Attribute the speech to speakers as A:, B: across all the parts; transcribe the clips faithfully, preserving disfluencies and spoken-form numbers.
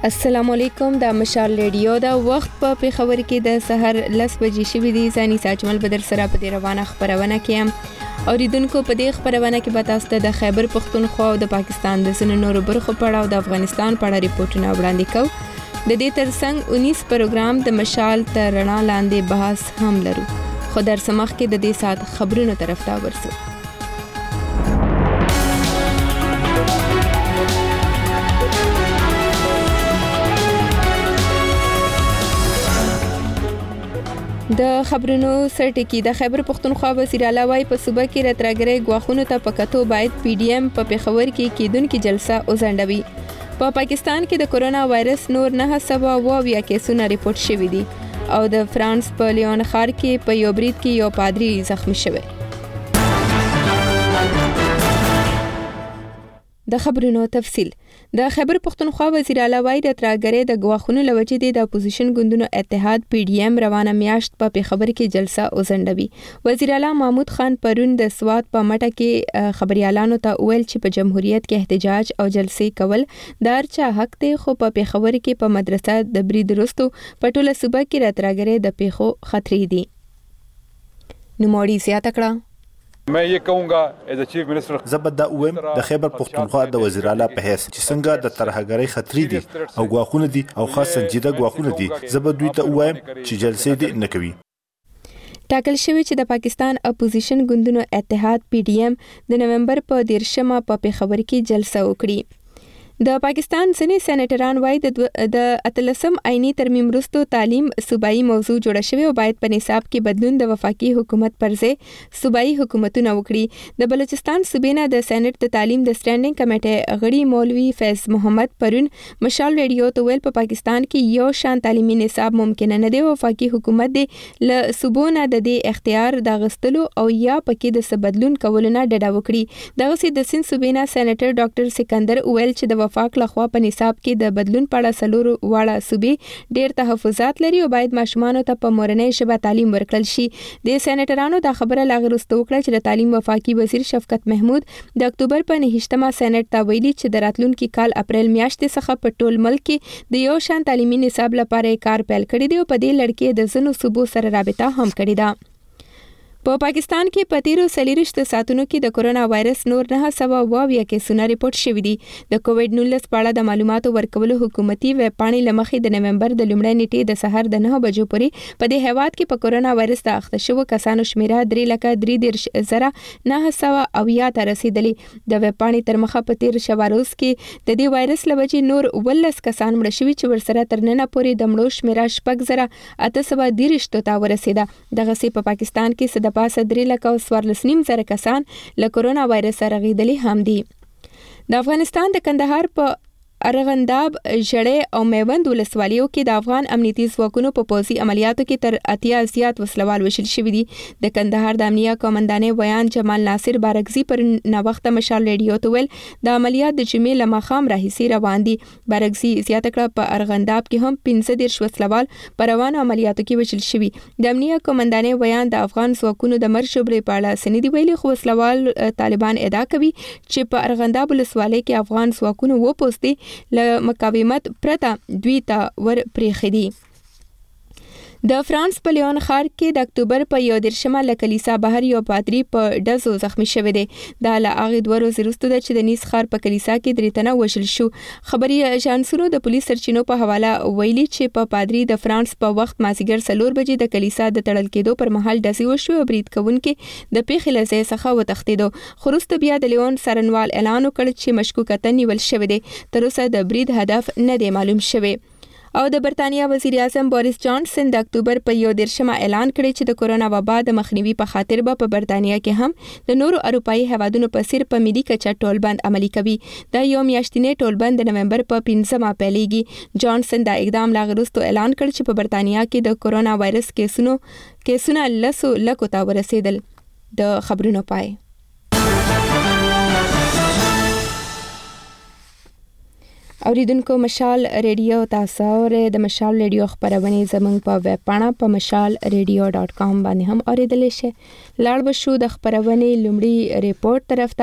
A: السلام علیکم. د مشال ریډیو د وخت په پیښور کې د سحر لس بجې شوې دي. ځاني ساجمل بدر سره په دې روانه خبرونه کې هم اوریدونکو په دې خبرونه کې به تاسو ته د خیبر پختونخوا او د پاکستان د ځینو نورو برخو په اړه او د افغانستان په اړه ریپورتونه وړاندې کوو. د دې ترڅنګ انیس پروګرام د مشال تر رڼا لاندې بحث هم لرو. خو در سمخ کې د دې سات خبرونو طرف ته ورسو. د خبرونو سرټکی د خیبر پختونخوا وزیر اعلی وايي په صوبه کې راتراګرې غواخونو ته پکاتو باید پی ډی ایم په پیښور کې کېدونکې جلسه وزندوي. په پاکستان کې د کورونا وایرس نور نه سبا اویا کیسونه ریپورت شوي دي او د فرانس په لیون ښار کې په یو برید کې یو پادری زخمی شوی. د خبرونو تفصیل. د خیبر پختونخوا وزیر اعلی وايي د تراګرې د غواخونو لوجې د اپوزیشن ګوندونو اتحاد پی ډی ایم روانه میاشت په پیښور کې جلسه وزندوي. وزیر اعلی محمود خان پرون د سوات په مټه کې خبريالانو ته ویل چې په جمهوریت کې احتجاج او جلسې کول د هرچا حق دی، خو په پیښور کې په مدرسه د برید وروسته په ټوله صوبه کې د تراګرې د پیښو خطرې دي. نوموړي زیاته کړه
B: मैं ये कहूँगा एज चीफ मिनिस्टर
C: زبد د اوم د خیبر پختونخوا د وزیر اعلی په حیث چې څنګه د ترهګرۍ خطرې دي او غواخونه دي او خاص سنجیده غواخونه دي، زبد دوی ته وایم چې جلسې دي نه کوي.
A: ټاکل شوی چې د پاکستان اپوزیشن ګوندونو اتحاد پی ډی ایم د نومبر په دیرشمه په پیښور کې جلسه وکړي. د پاکستان ځینې سېنیټران وايي د اتلسم آئینی ترمیم وروسته تعلیم صوبایي موضوع جوړه شوې او باید په نصاب کې بدلون د وفاقي حکومت پر ځای صوبایي حکومتونه وکړي. د بلوچستان صوبې نه د سېنیټ د تعلیم د سټینډینګ کمیټې غړي مولوي فیض محمد پرون مشال ریډیو ته ویل په پاکستان کې یو شان تعلیمي نصاب ممکن نه دی. وفاقي حکومت د ل صوبونه د دې اختیار د غستلو او یا پکې د بدلون کولو نه ډډه وکړي. دغه سي د سین صوبې نه سېنیټر ډاکټر سکندر ویل چې د وفاق لخوا په نصاب کې د بدلون په اړه سلور واړه صوبې ډېر تحفظات لري او باید ماشومان ته په مورنۍ ژبه تعلیم ورکړل شي. د سېنیټرانو دا خبره لا غوښتل وکړه چې د تعلیم وفاقي وزیر شفقت محمود د اکتوبر په نهشتمه سېنیټ ته ویلي چې د راتلونکي کال اپریل میاشتې څخه په ټول ملک کې د یو شان تعلیمي نصاب لپاره کار پیل کړی دی او په دې لړ کې د ځینو صوبو سره رابطه هم کړې ده. په پاکستان کې په تیرو څلوېښتو ساعتونو کې د کورونا وایرس نور نه سوا اویا کیسونه ریپورت شوي دي. د کووډ نولس په اړه د معلوماتو ورکولو حکومتي ویب پاڼې له مخې د نومبر د لومړۍ نیټې د سهار د نه بجو پورې په دې هیواد کې په کورونا وایرس د اخته شوو کسانو شمیره درې لکه درې دېرش زره نه سوه اویا ته رسېدلې. د ویب پاڼې تر مخه په تیر شوه روز کې د دې وایرس له وجې نور اوولس کسان مړه شوي چې ورسره تر ننه پورې د مړو شمیره شپږ زره اته سوه دېرشتو ته ورسېده. دغسې په پاکستان کې څه د پاسه درې لکه څوارلس نیم زره کسان له کورونا وایرس سره رغېدلي هم دي. د افغانستان د کندهار په ارغنداب، ژړۍ او میوند ولسوالیو کې د افغان امنیتي ځواکونو په پوځي عملیاتو کې تر اتیا زیات وسلوال وژل شوي دي. د کندهار د امنیه قومندانې ویان جمال ناصر بارګزي پر ناوخته مشال ریډیو ته ویل د عملیات د جمعې له ماښام راهیسې روان دي. بارګزي زیاته کړه په ارغنداب کې هم پنځه دېرش وسلوال په روانو عملیاتو کې وژل شوي. د امنیه قومندانې ویان د افغان ځواکونو د مرګ شمېرې په اړه څه نه دي ویلي، خو وسلوال طالبان ادعا کوي چې په ارغنداب ولسوالۍ کې افغان ځواکونو وپوستي له مقاومت پرته دوی ته ور پرېښي دي. د فرانس په لیون ښار کې د اکتوبر په یو دېرشمه له کلیسا بهر یو پادری په ډزو زخمی شوی دی. دا له هغې دوه ورځې وروسته ده چې د نیس ښار په کلیسا کې درې تنه وژل شو. خبري اژانسونو د پولیس سرچینو په حواله ویلي چې په پادری د فرانس په وخت مازدیګر څلور بجې د کلیسا د تړل کېدو پر مهال ډزې وشوې او برید کوونکي د پیښې له ځای څخه وتښتېدو. خو وروسته بیا د لیون څارنوال اعلان وکړ چې مشکوکه نیول شوی دی. تر اوسه د برید هدف نه دی معلوم شوی. او د برتانیا وزیر اعظم بوریس جانسن د اکتوبر په یو دېرشمه اعلان کړی چې د کورونا وبا د مخنیوي په خاطر به په برتانیا کې هم د نورو اروپایي هیوادونو په څیر په ملي کچه ټولبند عملي کوي. دا یو میاشتنی ټولبند د نومبر په پنځمه پیلېږي. جانسن دا اقدام لا وروسته اعلان کړ چې په برتانیا کې د کورونا وایرس کیسونو کیسونه لسو لکو ته ورسېدل. د خبرونو پای. اوریدونکو مشال ریډیو تاسو اورئ. د مشال ریډیو خبرونه زموږ په ویب پاڼه په مشال ریډیو ډاټ کام باندې هم اوریدلی شئ. لاړ به شو د خبرونې لومړی ریپورت طرف ته.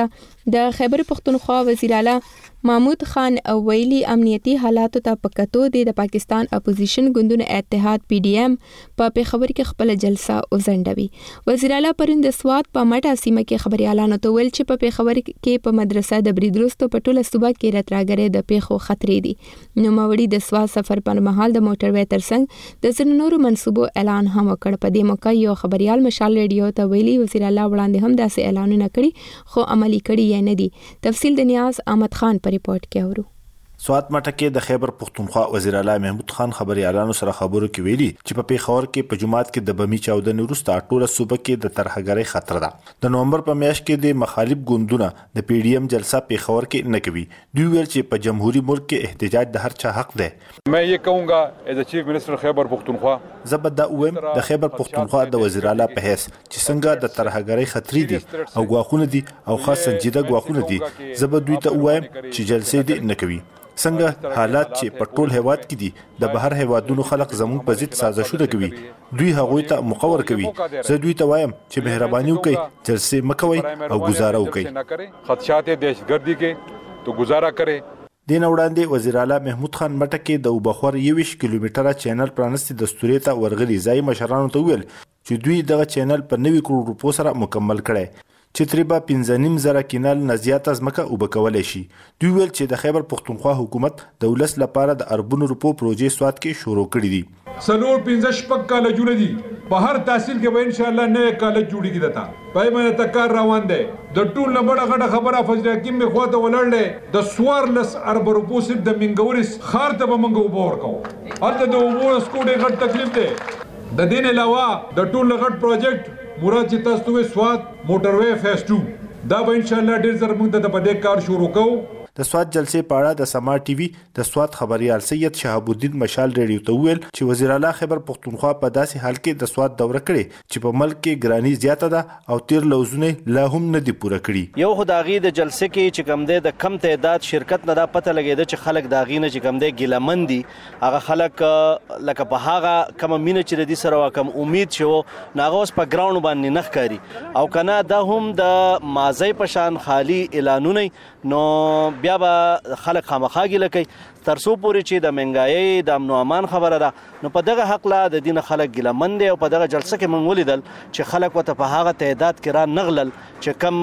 A: د خیبر پختونخوا وزیر اعلی محمود خان ویلي امنیتي حالاتو ته پکتو د پاکستان اپوزیشن ګوندونو اتحاد پی ډی ایم په پیښور کې خپل جلسه وزندوي. وزیر اعلی پرون د سوات په مټه سیمه کې خبريالانو ته ویل چې په پیښور کې په مدرسه د بریدروستو په ټوله صوبه کې راتراګرې د پیښو خطرې دي. نو موري د سوات سفر پر مهال د موټر وې ترڅنګ د ځینو نورو منصوبو اعلان هم وکړ. په دې موقع یو خبريال مشال ریډیو ته ویلي وزیر اعلی وړاندې هم داسې اعلانونه کړي خو عملی کړي یې نه دي. تفصیل د نیاز احمد خان پر ریپورت کې اورو.
C: سوات مټه کې د خیبر پختونخوا وزیر اعلی محمود خان خبريالانو سره خبرو کې ویلي چې په پیښور کې په جمعات کې د بمی چاودنې وروسته ټوله صوبه کې د ترهګرۍ خطر ده. د نومبر په میاشت کې د مخالف ګوندونو د پی ډی ایم جلسه پیښور کې نه کوي. دوی ویل چې په جمهوریت ملک کې احتجاج د هر چا حق دی.
B: मैं ये कहूँगा as a chief minister Khyber Pakhtunkhwa
C: زبدا اوم د خیبر پختونخوا د وزیر اعلی په حیث چې څنګه د ترهګرۍ خطرې دي او غواخونه دي او خاص سنجیده غواخونه دي زبد دوی ته وایم چې جلسې دي نه کوي. څنګه حالات چې په ټول هیواد کې دي د بهر هیوادونو خلک زموږ په ضد سازشونه کوي دوی هغوی ته مقور کوي. زه دوی ته وایم چې مهرباني وکړئ جلسې مکوئ او گزاره وکړئ.
B: خدشات دهشتګردي کې تو گزاره کړئ.
C: دین وړاندې وزیر اعلی محمود خان مټه کې د وبخور یوش کیلومتره چینل پرانستي د ستوري ته ورغلي ځای مشرانو ته ویل چې دوی دغه چینل په نوي کروڑ روپو سره مکمل کړي چې تقریبا پنځه نیم زره کینال نزیات از مکه وبکولای شي. دوی ویل چې د خیبر پختونخوا حکومت د ولس لپاره د اربونو روپو پروژې سواد کې شروع کړې دي.
D: سلور پنځه شپږ کالجونه دي په هر تحصیل کې به ان شاء الله نوې کالج جوړیږي. دته پای باندې تکار روان دی. د ټول نه بڑا غټه خبره فضل حکیم می خواته ولړل د سوارلس ارب روپو سپ د منګورس خار ته به منګو بور کو. هلته د وبو سکوډه غټ تکلیف دی. د دین علاوه د ټول غټ پروجیکټ مراد چې تاسو ته سواد موټر وې فیس ټو دا به ان شاء الله ډیر زر موږ د پدې کار شروع کوو.
C: د سواد جلسې په اړه د سما ټي وي د سواد خبريال سید شهاب الدین مشال ریډیو ته ویل چې وزیر اعلی خیبر پختونخوا په داسې حال کې د سواد دوره کړي چې په ملک کې ګرانی زیاته ده او تیر لوزونه لا هم نه دی پوره کړي.
E: یو خداغي د جلسې کې چې کم دی د کم تعداد شرکت نه دا پته لګیده چې خلک داغي نه چې کم دی ګیلمن دي هغه خلک لکه په هغه کم مینه چې د سره کم امید شو ناغه اوس په ګراوند باندې نخ کاری او کنه دا هم د مازی پشان خالی اعلانونه نو بیا به خلک خامخاګي لکې ترسو پوري چې د منګایي د امن او امان خبره ده. نو په دغه حق لا د دین خلک ګلمن دي او په دغه جلسه کې مونږ ولیدل چې خلک وته په هغه تعداد کې را نغلل چې کم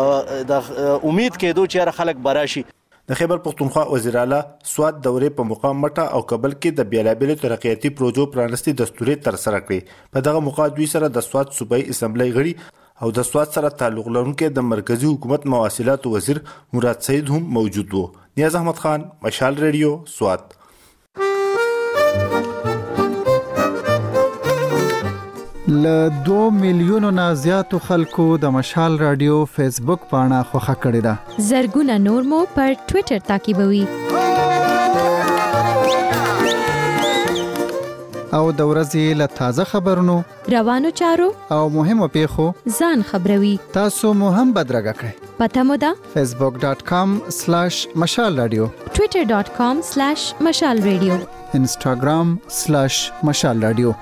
E: د امید کېدو چې خلک براشي.
C: د خیبر پختونخوا وزیر اعلی سواد دورې په مقام مټه او کابل کې د بیلابل ترقیاتي پروژو پرانستي دستوري تر سره کړې. په دغه موقع دوی سره د سواد صوبایي اسمبلی غړي او د سواد سره تعلق لرونکي د مرکزی حکومت مواصلات وزیر مراد سعید هم موجود وو. نیاز احمد خان مشال ریډیو سواد.
F: ل دو میلیونو نه زیاتو خلکو د مشال رادیو فیسبوک پاڼه خوښه کړې ده.
G: زرګونه نور مو پر ټوئیټر تعقیبوي
F: او د ورځې له تازه خبرونو
G: روانو چارو
F: او مهمو پیښو
G: ځان خبروي.
F: تاسو مو هم بدرګه کړئ.
G: پته مو ده
F: facebook dot com slash mashal radio
G: twitter dot com slash mashal radio
F: instagram slash mashal radio.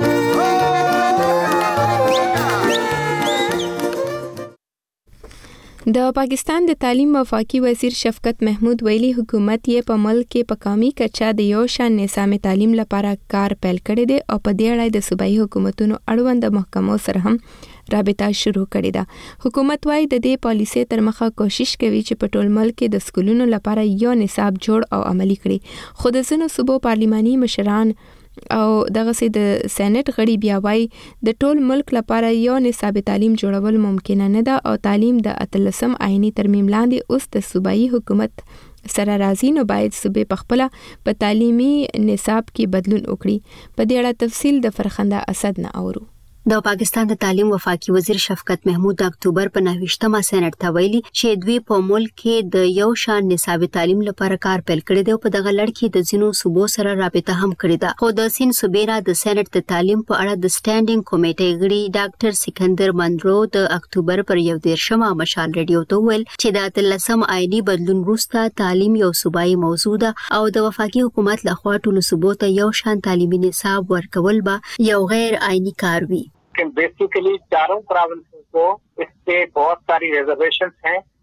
A: د پاکستان د تعلیم وفاقي وزیر شفقت محمود ویلي حکومت یې په ملک کې په قومي کچه د یو شان نظام تعلیم لپاره کار پیل کړی دی او په دې اړه د صوبایي حکومتونو اړوند محکمو سره هم رابطه شروع کړې ده. حکومت وايي د دې پالیسي تر مخه کوشش کوي چې په ټول ملک کې د سکولونو لپاره یو نصاب جوړ او عملی کړي. خو د ځینو صوبو پارلماني مشران او دغه سي د سېنات غړي بیا وايي د ټول ملک لپاره یو نصاب تعلیم جوړول ممکن نه ده او تعلیم د اتلسم آئینی ترمیم لاندې اوس د صوبایي حکومت سره راځي نو باید صوبې په خپل په تعلیمي نصاب کې بدلون وکړي. په دې اړه تفصیل د فرخنده اسد نه اورو.
H: د پاکستان د تعلیم وفاقي وزیر شفقت محمود د اکتوبر په نهویشتمه سېنات ته ویلي چې دوی په ملک کې د یو شان نصاب تعلیم لپاره کار پیل کړی دی او په دغه لړ کې د ځینو صوبو سره رابطه هم کړې ده. خو د سین صوبې را د سېنات د تعلیم په اړه د سټانډینګ کمیټې غړي ډاکټر سکندر منرو د اکتوبر پر یو دیرشمه مشال ریډیو ته ویل چې د اتلسم آئینی بدلون وروسته تعلیم یو صوبایي موضوع ده او د وفاقي حکومت لخوا ټولو صوبو ته یو شان تعلیمي نصاب ورکول به یو غیر آئینی کار وي.
I: Basically चारों provinces को इस पे बहुत सारी रिजर्वेशंस हैं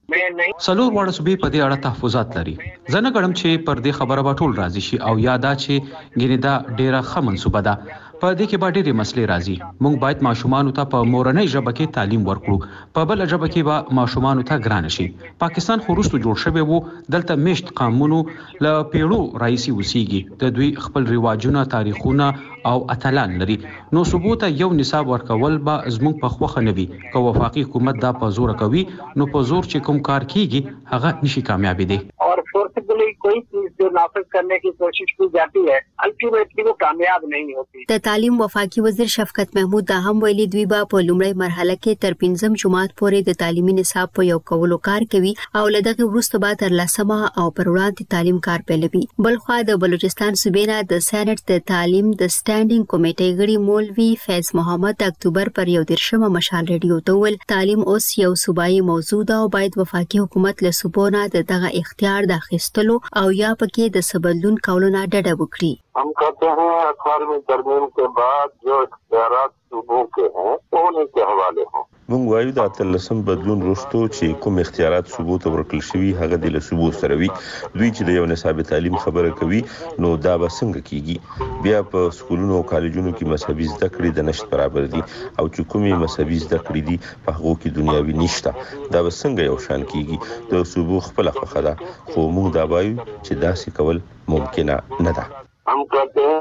I: څلور واړه صوبې په دې اړه تحفظات لري. زه نه غواړم چې پر دې خبره به ټول راضي شي او یا دا چې ګینه دا ډیره ښه منصوبه ده. په دې کې به ډېرې مسلې راځي. موږ باید ماشومانو ته په مورنۍ ژبه کې تعلیم ورکړو، په بل ژبه کې به ماشومانو ته ګران شي. پاکستان خو وروسته جوړ شوی وو، دلته میشت قومونو له پیړو راهیسې اوسېږي، د دوی خپل رواجونه، تاریخونه او اتلان لري. نو صوبو ته یو نصاب ورکول به زموږ په خوښه نه وي. که وفاقي حکومت دا په زور کوي نو په زور چې کوم کار کیږي هغه نشي کامیابی دی.
J: और फोर्सफुली कोई चीज जो नाफिज करने की कोशिश की जाती है अल्टीमेटली वो कामयाब नहीं होती.
H: د تعلیم وفاقي وزیر شفقت محمود دا هم ویلي دوی به په لومړی مرحله کې تر پنځم جماعت پورې د تعلیمي نصاب په یو کولو کار کوي او لدغه وروسته به تر لسمه او پر وړاندې تعلیم کار پیلوي. بلخوا د بلوچستان صوبې نه د سېنات د تعلیم د سټانډینګ کمیټې غړي مولوي فیض محمد د اکتوبر پر یو دیرشمه مشال ریډیو ته ویل تعلیم اوس یو صوبایي موضوع ده او باید وفاقي حکومت له صوبو نه دغه اختیار د اخیستلو او یا پکې د سبدلون کولو نه ډډه وکړي.
K: हम कहते हैं अठारहवीं तरमीम के बाद जो इख्तियारात सूबों के हैं वो उन्हीं के हवाले हों.
L: موږ وایو د اتلسم بدلون وروسته چې کوم اختیارات صوبو ته ورکړل شوي هغه د صوبو سره وي. دوی چې د یو نصاب تعلیم خبره کوي نو دا به څنګه کیږي؟ بیا په سکولونو او کالجونو کې مذهبي زده کړې د نشټ برابر دي او چې کومې مذهبي زده کړې دي په هغه کې دنیاوي نشته. دا به څنګه یو شان کیږي؟ د صوبو خپل خوخه ده، خو موږ دا وایو چې داسې کول ممکنه نه ده.
K: हम कहते हैं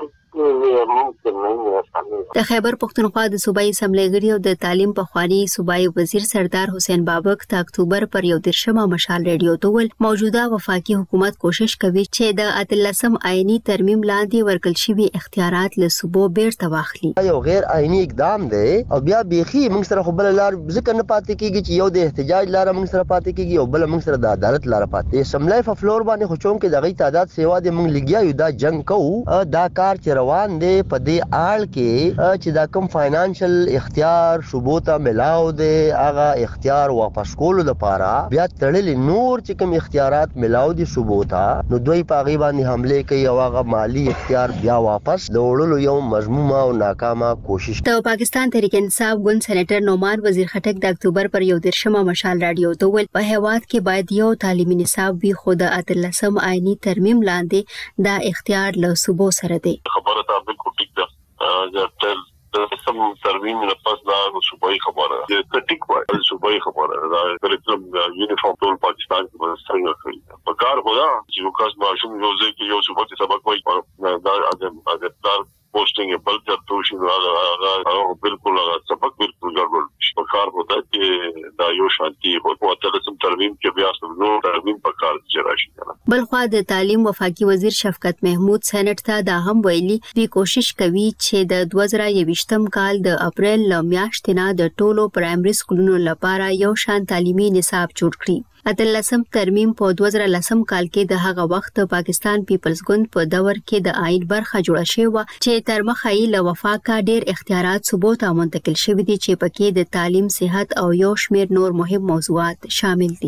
H: د خیبر پختونخوا د صوبایي اسمبلی غړي او د تعلیم په خواني صوبایي وزیر سردار حسین بابک د اکتوبر پر یو دیرشمه مشال ریډیو ته ول موجوده وفاقي حکومت کوشش کوي چې د اتلسم آئینی ترمیم لاندې ورکل شوی اختیارات له صوبو بیرته واخلي.
M: یو غیر آئینی اقدام دی او بیا بيخي موږ سره خپل لار ذکر نه پاتې کیږي چې یو د احتجاج لار موږ سره پاتې کیږي او بل موږ سره د عدالت لار پاتې. اسمبلی په فلور باندې خو چون کې دغه تعداد سیوا د موږ لګیا یو دا جنگ کوو دا کار چې روان دی په دې آل کې چې دا کوم فاینانشل اختیار صوبو ته ملاو دی هغه اختیار واپس کولو لپاره بیا تړلې نور چې کوم اختیارات ملاو دي صوبو ته نو دوی په غي باندې حمله کوي او هغه مالی اختیار بیا واپس وړلو یو مضمومه او ناکامه کوشش.
H: د پاکستان تحریک انصاف ګوند سېنیټر نومان وزیر خټک د اکتوبر پر یو دیرشمه مشال رادیو ته ویل په هیواد کې باید یو تعلیمي نصاب وي خو د اتلسم آئینی ترمیم لاندې دا اختیار له صوبو سره دی.
K: خبره ته تر سم ترمیم نه پس دا صوبایي خبره ده د ټیک وای صوبایي خبره دا کریکولم یونیفارم ټول پاکستان کې څنګه کوي په کار خدا چې وکاس ماشوم یو ځای کې یو صوبایي سبق وای دا اذن اذن پوسټینګ بل تر توشي هغه بالکل سبق بالکل ګډوډ په کار خدا چې دا یو شانتي هو په تلسم ترمیم کې بیا سمو ترمیم په کار کې راشي.
H: بلخوا د تعلیم وفاقي وزیر شفقت محمود سېنات ته دا هم ویلي دوی کوشش کوي چې د دوه زره یوویشتم کال د اپریل ل میاشتې نه د ټولو پرایمري سکولونو لپاره یو شان تعلیمي نصاب جوړ کړي. اتلسم ترمیم په دوه زره لسم کال کې د هغه وخت پاکستان پیپلز ګوند په دور کې د آئین برخه جوړه شوې و چې تر مخه یې له وفاقه ډېر اختیارات صوبو ته منتقل شوي دي چې پکې د تعلیم، صحت او یو شمېر نور مهم موضوعات شامل دي.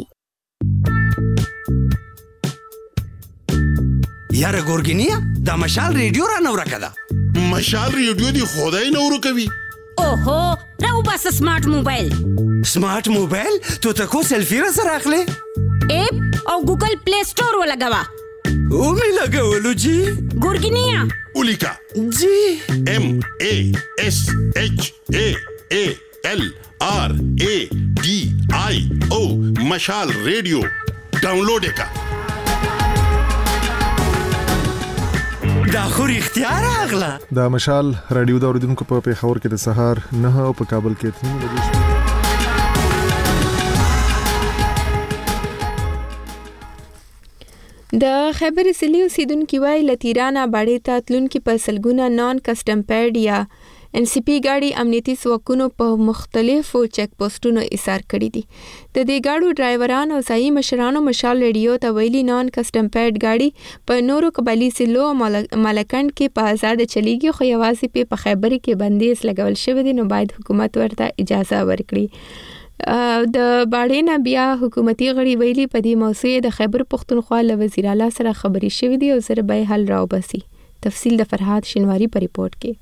N: یاره ګورګینیا دا مشال ریډیو را نو راکړه.
O: مشال ریډیو دی خدای نو ورکوي.
P: اوهو راو بس سمارټ موبایل.
N: سمارټ موبایل تو تکو سیلفی را سره اخلي
P: اپ او ګوګل پلی سٹور ولګوا
N: او می لګولو جی
P: ګورګینیا
O: اولیکا
N: جی
O: ام ا اس اچ ا ا ال آر ا ډي آی او مشال ریډیو ډاونلوډ کا
N: دا خو اختیار اغلا.
F: دا مشال رادیو دا اوریدونکو په پیښور کې د سهار نه او په کابل کې تنو بجې
A: د خیبر سلی اوسیدونکو وای لتیرانا باندې تاتلونکو په سلګونه نان کسٹم پیډ یا ان سی پی ګاډي امنیتي ځواکونو په مختلفو چک پوسټونو ایثار کړی دي. د دې ګاډو ډرایوران او ځایي مشرانو مشال ریډیو ته ویلي نان کسٹم پیډ ګاډي په نورو قبایلی سلو مالکند کې په آزاد چلیږي خو یوازې په خیبر کې بندیز لګول شوی دی نو باید حکومت ورته اجازه ورکړي. د باډینا بیا حکومتي غړي ویلي په دې موضوع د خیبر پختونخوا له وزیر اعلی سره خبري شوې دي او سره به حل راوبسي. تفصیل د فرهاد شینواری په ریپورت کې.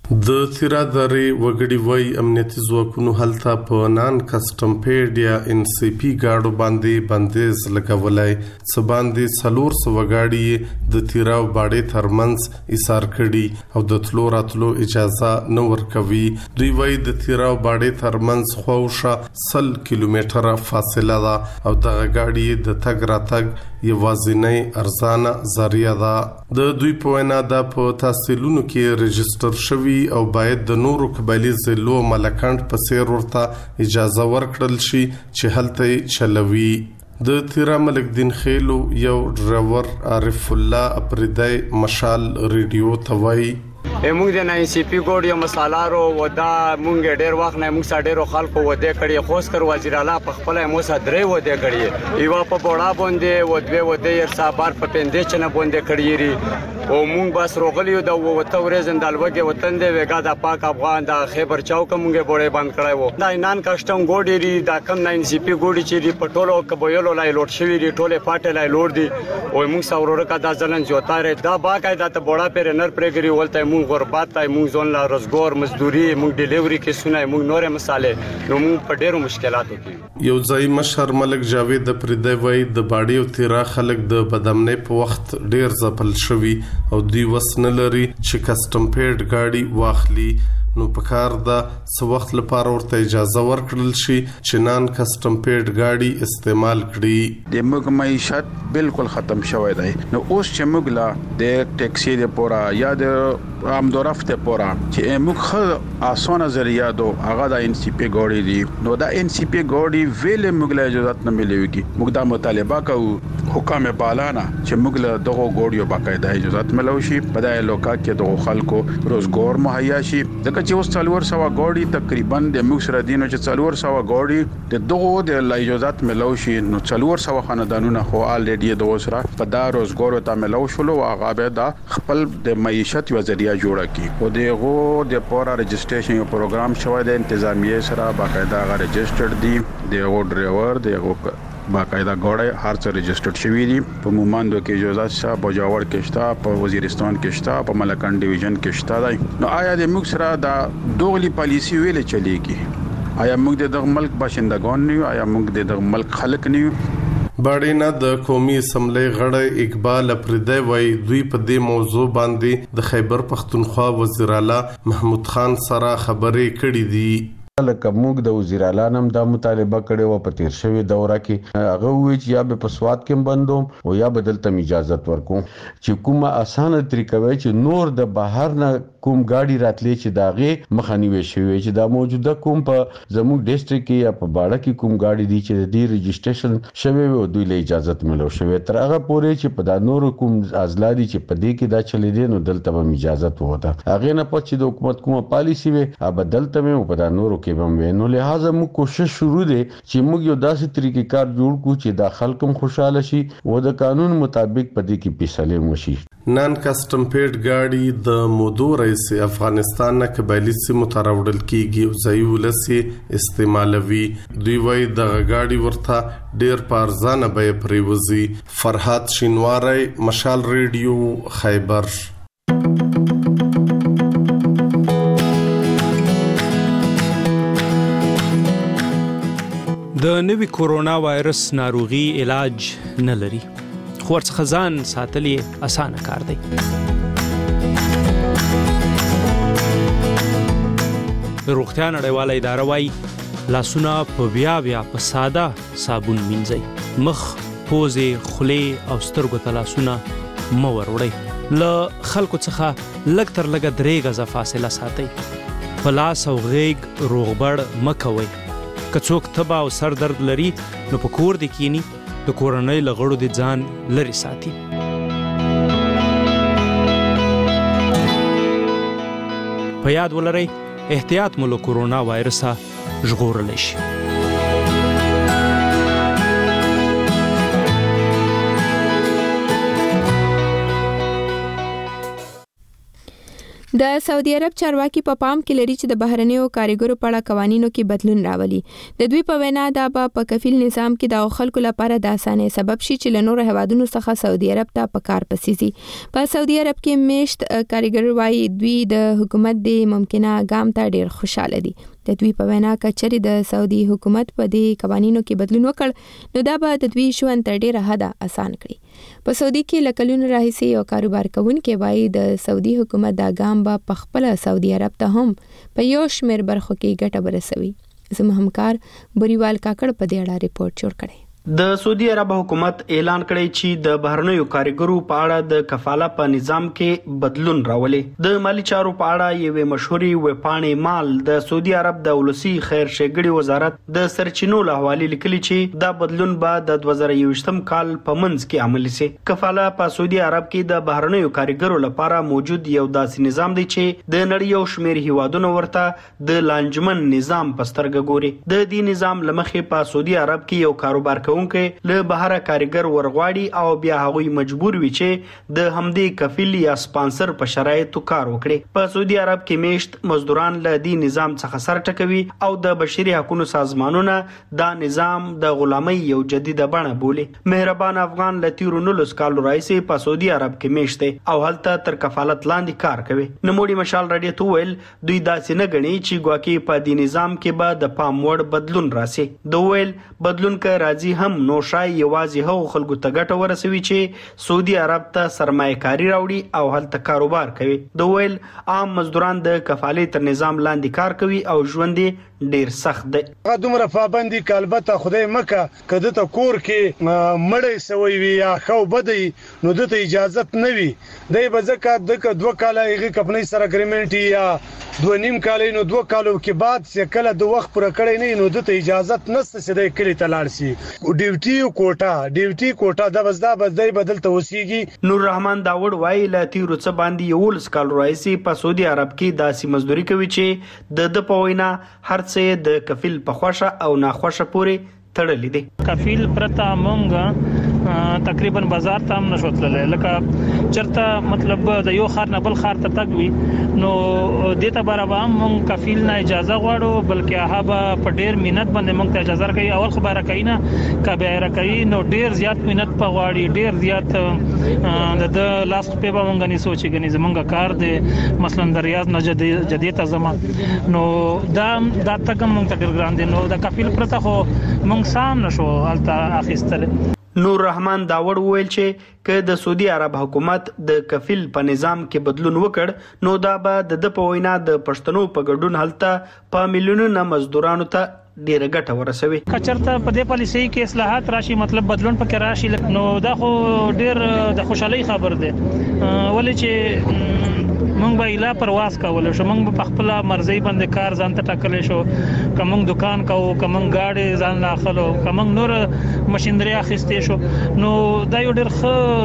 Q: د تیرا درې وګړي وای امنیتي ځواکونو هلته په نان کسټم پیډ یا ان سی پی گاډو باندې بندیز لګولای څه باندې څلور سو وګاړي د تیرا او باډې ترمنځ ایثار کړي او د تلو راتلو اجازه نه ورکوي. دوی وای د تیرا او باډې ترمنځ خوښه سل کیلومتره فاصله ده او دغه گاډي د تګ راتګ یوازینی ارزانه ذریعہ ده. د دوی په وینا د په تحصیلونو کې رجستر شوی او باید د نورو قبایلی ضلعو ملکانت په څیر ورته اجازه ورکړل شي چې هلته چلوي. د تیرا ملک دین خیلو یو ډرایور عارف الله اپریدای مشال ریډیو توای
R: موږ د ناین سی پی ګوډ یو مسالارو ودا موږ ډیر وخت نه موږ ساډیرو خلکو وده کړي خوستر وزیر اعلی په خپل مو سره درې وده کړي ایوا په بوډا باندې ودوي وده ير صابر په پندې چنه باندې کړي او موږ بس روغلیو د وته ورځ اندالوګه وطن دی وګا د پاک افغان د خیبر چوک موږ بوډه بند کړای وو دا نان کسٹم ګوډ دی دا کم ناین سی پی ګوډ چې دی پټولو کبویلو لای لوټ شوی دی ټوله پاټه لای لوټ دی او موږ ساورو کا د ځلن جوتاره دا باقاعده ته بوډا پر نر پرګری ولته موږ غربت تای موږ ځون لا روزګار مزدوري موږ ډیلیوري کې سنای موږ نورې مسالې نو موږ په ډیرو مشکلاتو کې.
Q: یو ځای مشر ملک جاوید پردی وای د باډي او تیرا خلک د بدامنۍ په وخت ډیر ځپل شوی او دوی وسنه لري چې کسٹم پیډ گاډي واخلي نو پکار دا څو وخت لپاره ورته اجازه ورکړل شي چې نان کسٹم پیډ گاډي استعمال کړي.
S: د موږ معیشت بالکل ختم شوی دی نو اوس چې موږ لا د ټیکسي د پورا یا د امدورفت پورا چې موږ خو اسانه ذریعہ دو هغه د ان سی پی ګاډي دی نو دا ان سی پی ګاډي ویل موږ له اجازه نه ملويږي. موږ دا مطالبه کوو حکام بالانا چې موږ له دغه ګاډیو باقاعده اجازه ملو شي په دای لوکا کې دغه خلکو روزګار مهیا شي ځکه چې اوس څلور سو ګاډي تقریبا د موږ سره دینو چې څلور سو ګاډي د دغه د اجازه ملو شي نو څلور سو خاندانونه خو الریډي د وسره په دا روزګار ته ملو شول او هغه به دا خپل د معیشت یو ذریعہ جوړه کی او دغه د پورا رجسټریشن یو پروګرام شوی د انتظامیه سره باقاعده هغه رجسټرډ دی دغه ډرایور دغه باقاعده ګاډي هر څه رجسټرډ شوی دي په موماندو کې اجازه شته په جاور کې شته په وزیرستان کې شته په ملکان ډیویژن کې شته دی. نو آیا د موږ سره دا دوغلی پالیسی ویل چلیږي آیا موږ د ملک باشندگان نه آیا موږ د ملک خلک نه.
Q: باډینا د قومي اسمبلی غړی اقبال اپریدی وای دوی په دې موضوع باندې د خیبر پختونخوا وزیر اعلی محمود خان سره خبرې کړې دي.
T: لکه موږ د وزیر اعلی نم دا مطالبه کړې و په تیر شوی دوره کې هغه وی چې یا به په سواد کې بندوم او یا بدلته اجازه ورکوم چې کومه اسانه طریقه وای چې نور د بهر نه کوم گاډي راتلې چې داغه مخانیوي شوی چې دا موجوده کوم په زموږ ډیسټریکټ کې یا په باړه کې کوم گاډي دي چې د دې رجسټریشن شوی او دوی له اجازه ملو شوی تر هغه پورې چې په دا نور کوم ازلادي چې په دې کې دا چلی دي نو دلته به اجازه وته هغه نه پچې د حکومت کومه پالیسی وي ا بدلته مې په دا نور کې به نو لہذا موږ کوشش شروع دي چې موږ یو داسې طریقې کار جوړ کړو چې دا خلکم خوشاله شي او د قانون مطابق په دې کې فیصله وشي.
Q: نان کسٹم پیډ گاډي د مودو رئیس افغانستان نه قبایلی سیمو ته راوړل کیږي او ځای ولسی استعمالوي. دوی وای د گاډي ورته ډیر پارزانه به پریوزي. فرحات شینواری مشال ریډیو خیبر.
U: د نوي کورونا وایرس ناروغي علاج نه لري خو ورڅخه ځان ساتل یې اسانه کار دی. د روغتیا نړیواله اداره وایي لاسونه په بیا بیا په ساده صابون مینځئ. مخ، پوزې، خولې او سترګو ته لاسونه مه وروړئ. له خلکو څخه لږ تر لږه درې غزه فاصله ساتئ. په لاس او غیږ روغبړ مه کوئ. که څوک تبه او سر درد لري نو په کور دې کینی د کورنۍ له غړو دې ځان لرې ساتي. په یاد ولرئ احتیاط مو له کورونا وایرسه ژغورلی شي.
A: د سعودي عرب چارواکي په پام کې لري چې د بهرنیو کارګرو په اړه قوانینو کې بدلون راولي. د دوی په وینا دا به په کفیل نظام کې د خلکو لپاره د اسانۍ سبب شي چې له نورو هیوادونو څخه سعودي عرب ته په کار پسیزي. په سعودي عرب کې میشت کارګر وايي دوی د حکومت د ممکنه ګام ته ډیر خوشاله دي. د دوی په وینا کچري د سعودي حکومت په دې قوانینو کې بدلون وکړ نو دا به د دوی ژوند تر ډیره حده آسان کړي. په سعودي کې لکلون راهیسي یو کاروبار کوونکی وايي د سعودي حکومت د ګام به په خپل سعودي عرب ته هم په یو شمېر برخو کې ګټه ورسوي. زموږ همکار بریوال کاکړ په دې اړه ریپورت جوړ کړی.
B: د سعودي عرب حکومت اعلان کړی چې د بهرنیو کارګرو په اړه د کفاله په نظام کې بدلون راولي. د مالی چارو په اړه یوه مشهوري وپاڼې مال د سعودي عرب د ولسی خیر ښېګړې وزارت د سرچینو له حواله لیکلي چې دا بدلون به د دوه زره یوویشتم کال په منځ کې عملي شي. کفاله په سعودي عرب کې د بهرنیو کارګرو لپاره موجود یو داسې نظام دی چې د نړۍ یو شمېر هیوادونو ورته د لانجمن نظام په سترګه ګوري. د دې نظام لمخې په سعودي عرب کې یو کاروبار کوونکی له بهره کارګر ورغواړي او بیا هغوی مجبور وي چې د همدې کفیل یا سپانسر په شرایطو کار وکړي. په سعودي عرب کې میشت مزدوران له دې نظام څخه سر ټکوي او د بشري حقوقو سازمانونه دا نظام د غلامۍ یو جديده بڼه بولي. مهربان افغان له تیرو نولس کالو راهیسې په سعودي عرب کې میشت دی او هلته تر کفالت لاندې کار کوي. نوموړي مشال رادیو ته ویل دوی داسې نه ګڼي چې ګواکې په دې نظام کې به د پام وړ بدلون راسي. د ویل بدلون که راځي هم نو شای یوازې هغو خلکو ته ګټه ورسوي چې سعودي عرب ته سرمایه کاری راوړي او هلته کاروبار کوي. د ویل عام مزدوران د کفالې تر نظام لاندې کار کوي او ژوند ډیر سخت دی.
V: هغه دومره پابندي کالبته خدای مکه کده ته کور کې مړی سوی وي یا خو بدی نو دته اجازه نه وي. دای به زکات د دوه کاله هغه کمپنۍ سره اګریمنت یا دوه نیم کال نو دوه کالو کې بعد چې کله د وخت پر کړی نه نو دته اجازه نشته چې د کلی تلاړ شي. ډیوټي کوټا ډیوټي کوټا د وزدا بدای بدل ته وسیږي.
B: نور رحمان داوود وایي لا تیرو څه باندې یو لس کال راځي په سعودي عرب کې داسې مزدوري کوي چې د د پوینا هر څه د کفیل په خوښه او ناخوښه پوري تړلې دي.
W: کفیل پرته مونږ تقریبا بازار ته هم نشو تللی. لکه چرته مطلب د یو خار نه بل خار ته تګ وي نو د ته برابر هم مونږ کفیل نه اجازه غواړو بلکې هغه په ډیر مهنت باندې مونږ ته اجازه کوي. اول خبره کوي نه کبه راکوي نو ډیر زیات مهنت په غواړي ډیر زیات د لاست په مونږ نه سوچي غني زمونږ کار دی مثلا د ریاض نه جديت زما نو دا دا تک مونږ ته ډیر ګران دي. نو د کفیل پرته خو مونږ سام نشو الته اخیستل.
B: نور رحمان داوود ویل چې که د سعودي عرب حکومت د کفیل په نظام کې بدلون وکړ نو دا به د د په وینا د پښتنو په ګډون هلته په میلیونونو مزدورانو ته ډیره ګټه ورسوي.
W: کچرته په دې پالیسي کې اصلاحات راشي مطلب بدلون پکې راشي نو دا خو ډیر د خوشحالي خبر ده. ولې چې مونږ به اله پرواز کول شو مونږ په خپل مرزي باندې کار ځان ته ټاکل شو کوم دکان کوو کوم گاډي ځان لاخلو کوم نور ماشينري اخیستې شو نو دا یو ډېر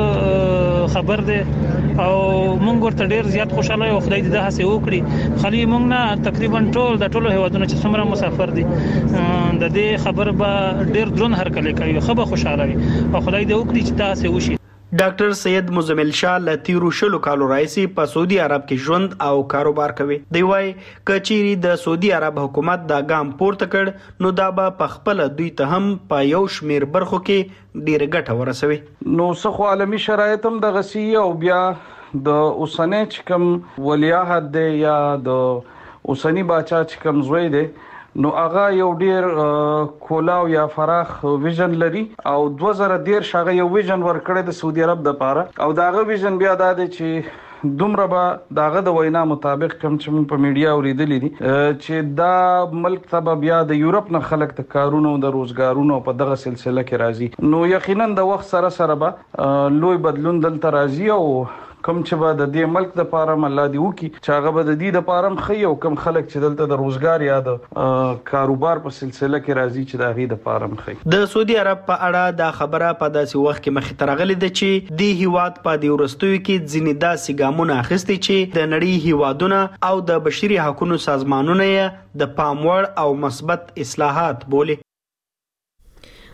W: ښه خبر دی او مونږ ورته ډېر زیات خوشاله یو. خدای دې دا هڅه وکړي خالي مونږ نه تقریبا ټول د ټولو هیوادونو چې څومره مسافر دي د دې خبر به ډېر درون هرکلی کوي خو به خوشاله وي او خدای دې وکړي چې دا هڅه وشي.
B: ډاکټر سید مزمل شاه له تیرو شلو کالو راځي په سعودي عرب کې ژوند او کاروبار کوي. دی وايي کچيري د سعودي عرب حکومت دا ګام پورته کړ نو دا به په خپل دوی ته هم په یو شمیر برخو کې ډیره ګټه ورسوي.
S: نو څخه عالمي شرایط هم د غسی او بیا د اوسنۍ چې کوم ولیعهد دی یا د اوسنی باچا چې کوم زوی دی نو هغه یو ډیر کولاو یا فراخ ویژن لري او دوه زره دیر شغه یو ویژن ورکړی د سعودي عرب د پاره او داغه ویژن بیا د چې دومره به داغه د وینا مطابق کوم چې موږ په میډیا اوریدلې دي چې دا ملک ته بیا د یورپ نه خلک د کارونو د روزګارونو په دغه سلسله کې راځي. نو یقینا د وخت سره سره به لوی بدلون دلته راځي او کوم چې به د دې ملک د پاره الله دی وکي چې هغه به د دې د پاره خي او کوم خلک چې دلته د روزګار یا د کاروبار په سلسله کې راځي چې د غي د پاره خي.
B: د سعودي عرب په اړه دا خبره په داسې وخت کې مخې ته راغلې ده چې د هیواد په دی ورستوي کې ځینې داسې ګامونه اخیستي چې د نړۍ هیوادونه او د بشري حقوقو سازمانونه د پام وړ او مثبت اصلاحات بولي.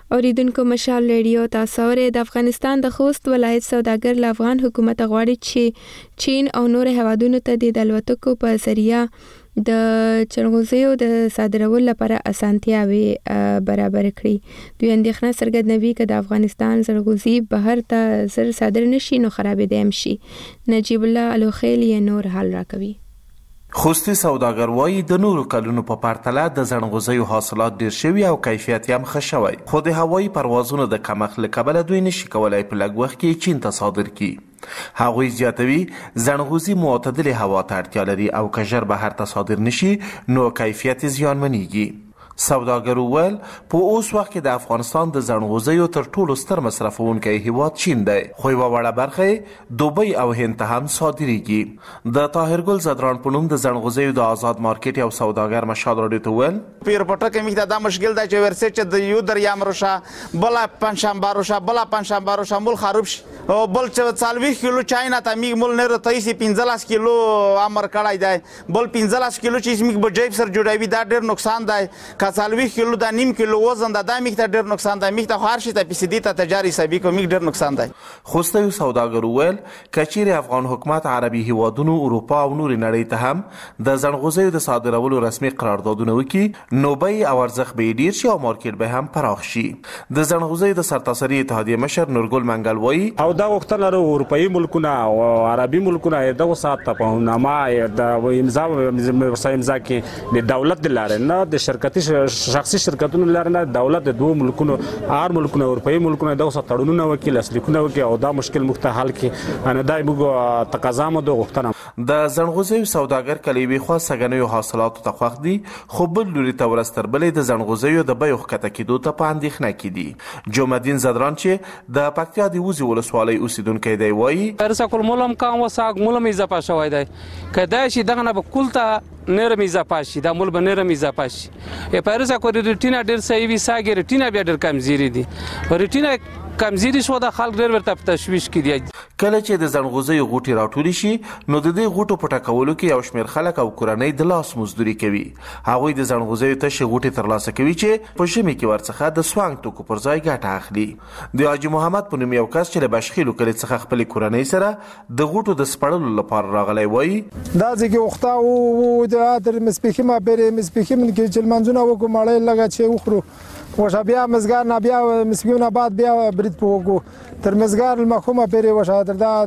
A: اوریدونکو مشال ریډیو تاسو اورئ. د افغانستان د خوست ولایت سوداګر له افغان حکومت غواړي چې چین او نور هیوادونو ته د الوتکو په ذریعہ د چنغوزیو د صادرولو لپاره اسانتیاوي برابر کړي. دوی اندېښنه څرګندوي چې د افغانستان زړغوزي بهر ته زر صادر نشي نو خرابېدای هم شي. نجیب الله الوخیل یې نور حل راکوي.
C: خوستي سوداګر وایي د نورو کلونو په پرتله د زنغوزیو حاصلات ډیر شوي او کیفیت یې هم ښه شوی، خو د هوایي پروازونو د کمښت له کبله دوی نشي کولای په لږ وخت کې چین ته صادر کړي. هغوی زیاتوي زنغوزي معتدلې هوا ته اړتیا لري او که ژر بهر ته صادر نشي نو کیفیت یې زیانمنېږي. سوداګر وویل په اوس وخت کې د افغانستان د زنغوزیو تر ټولو ستر مصرفونکی هیواد چین دی، خو یوه وړه برخه یې دوبۍ او هند ته هم صادریږي. د طاهر ګل زدران په نوم د زنغوزیو د آزاد مارکیټ یو سوداګر مشال راډیو ته وویل
D: په ایرپورټ کې موږ ته دا مشکل دی چې ورسې چې د یو دریام روشه بله پنجشنبه روشه بله پنجشنبه روشه مول خراب شي او بل چې څلوېښت کیلو چاینا ته موږ مول نه راتایسي پنځلس کیلو امر کړی دی، بل پنځلس کیلو چې موږ به جیب سره جوړوي دا ډېر نقصان دی. څلوېښت کیلو دا نیم کیلو وزن دا د میخ ته ډېر نقصان دی، میخ ته هر شي ته پیسې ته تجاري حسابي کو میخ ډېر نقصان دی.
C: خوسته سوداګر وویل کچیر افغان حکومت عربي هیوادونو اروپا او نور نړۍ ته هم د زنغوزیو د صادرولو رسمي قراردادونه وکړي نو به او ارزښت به ډیر شي او مارکیټ به هم پراخ شي. د زنغوزیو د سرتاسري اتحادیه مشر نورګل منګل وایي
E: او دا وختونه له اروپאי ملکونه او عربي ملکونه دغه سات په نامه د امضا امضا کې د دولت د لارې نه د شرکتي شخصي شرکتونو لاره نه دولت د دوه ملکونو هر ملکونو اروپאי ملکونو دغه تړونونه وکړي لاسلیکونه وکړي او دا مشکل مخ ته حل کړي. ان دای موږ تقاضا مو د غوښتنه
C: د زنغوزیو سوداګر کلیوي خو سګنیو حاصلاتو ته خوښ دي، خو بل لوري ته ورستر بلې د زنغوزیو د بیو ښکته کېدو ته په اندېښنه کې دي. جمعدین زدران چې د پکتیا د وزي ولسوالۍ اوسیدونکی دی وایي
X: ارسا کول مولم کام وساق مولم اضافه شوی دی کدا شي دغه نه به کول ته نرم اضافه شي دا مول به نرم اضافه شي. ا پرسا کو ریټینا ډیر صحیح وي ساګ ریټینا بیا ډیر کمزوري دي ریټینا کمزوري شو د خلک ډیر ورته تشویش کړي.
C: کله چې د زنغوزیو غوټي راټولي شي نو د دې غوټو په ټاکولو کې یو شمېر خلک او کورنۍ د لاس مزدوري کوي. هغوی د زنغوزیو تشې غوټي ترلاسه کوي چې په ژمي کې ورڅخه د سوانګ توکو پر ځای ګټه اخلي. د حاجي محمد په نوم یو کس چې له بشخیلو کلي څخه خپلې کورنۍ سره د غوټو د سپړلو لپاره راغلی وایي
Y: دا ځکه وخته او د ادر مسپیخي ما بری مسپیخي من کې چې منځونه وګو مړې لګا چې وخرو وشا بیا مزګار نه بیا مسګونه بعد بیا برید پوګو تر مزګار المخومه پرې وشا تر دا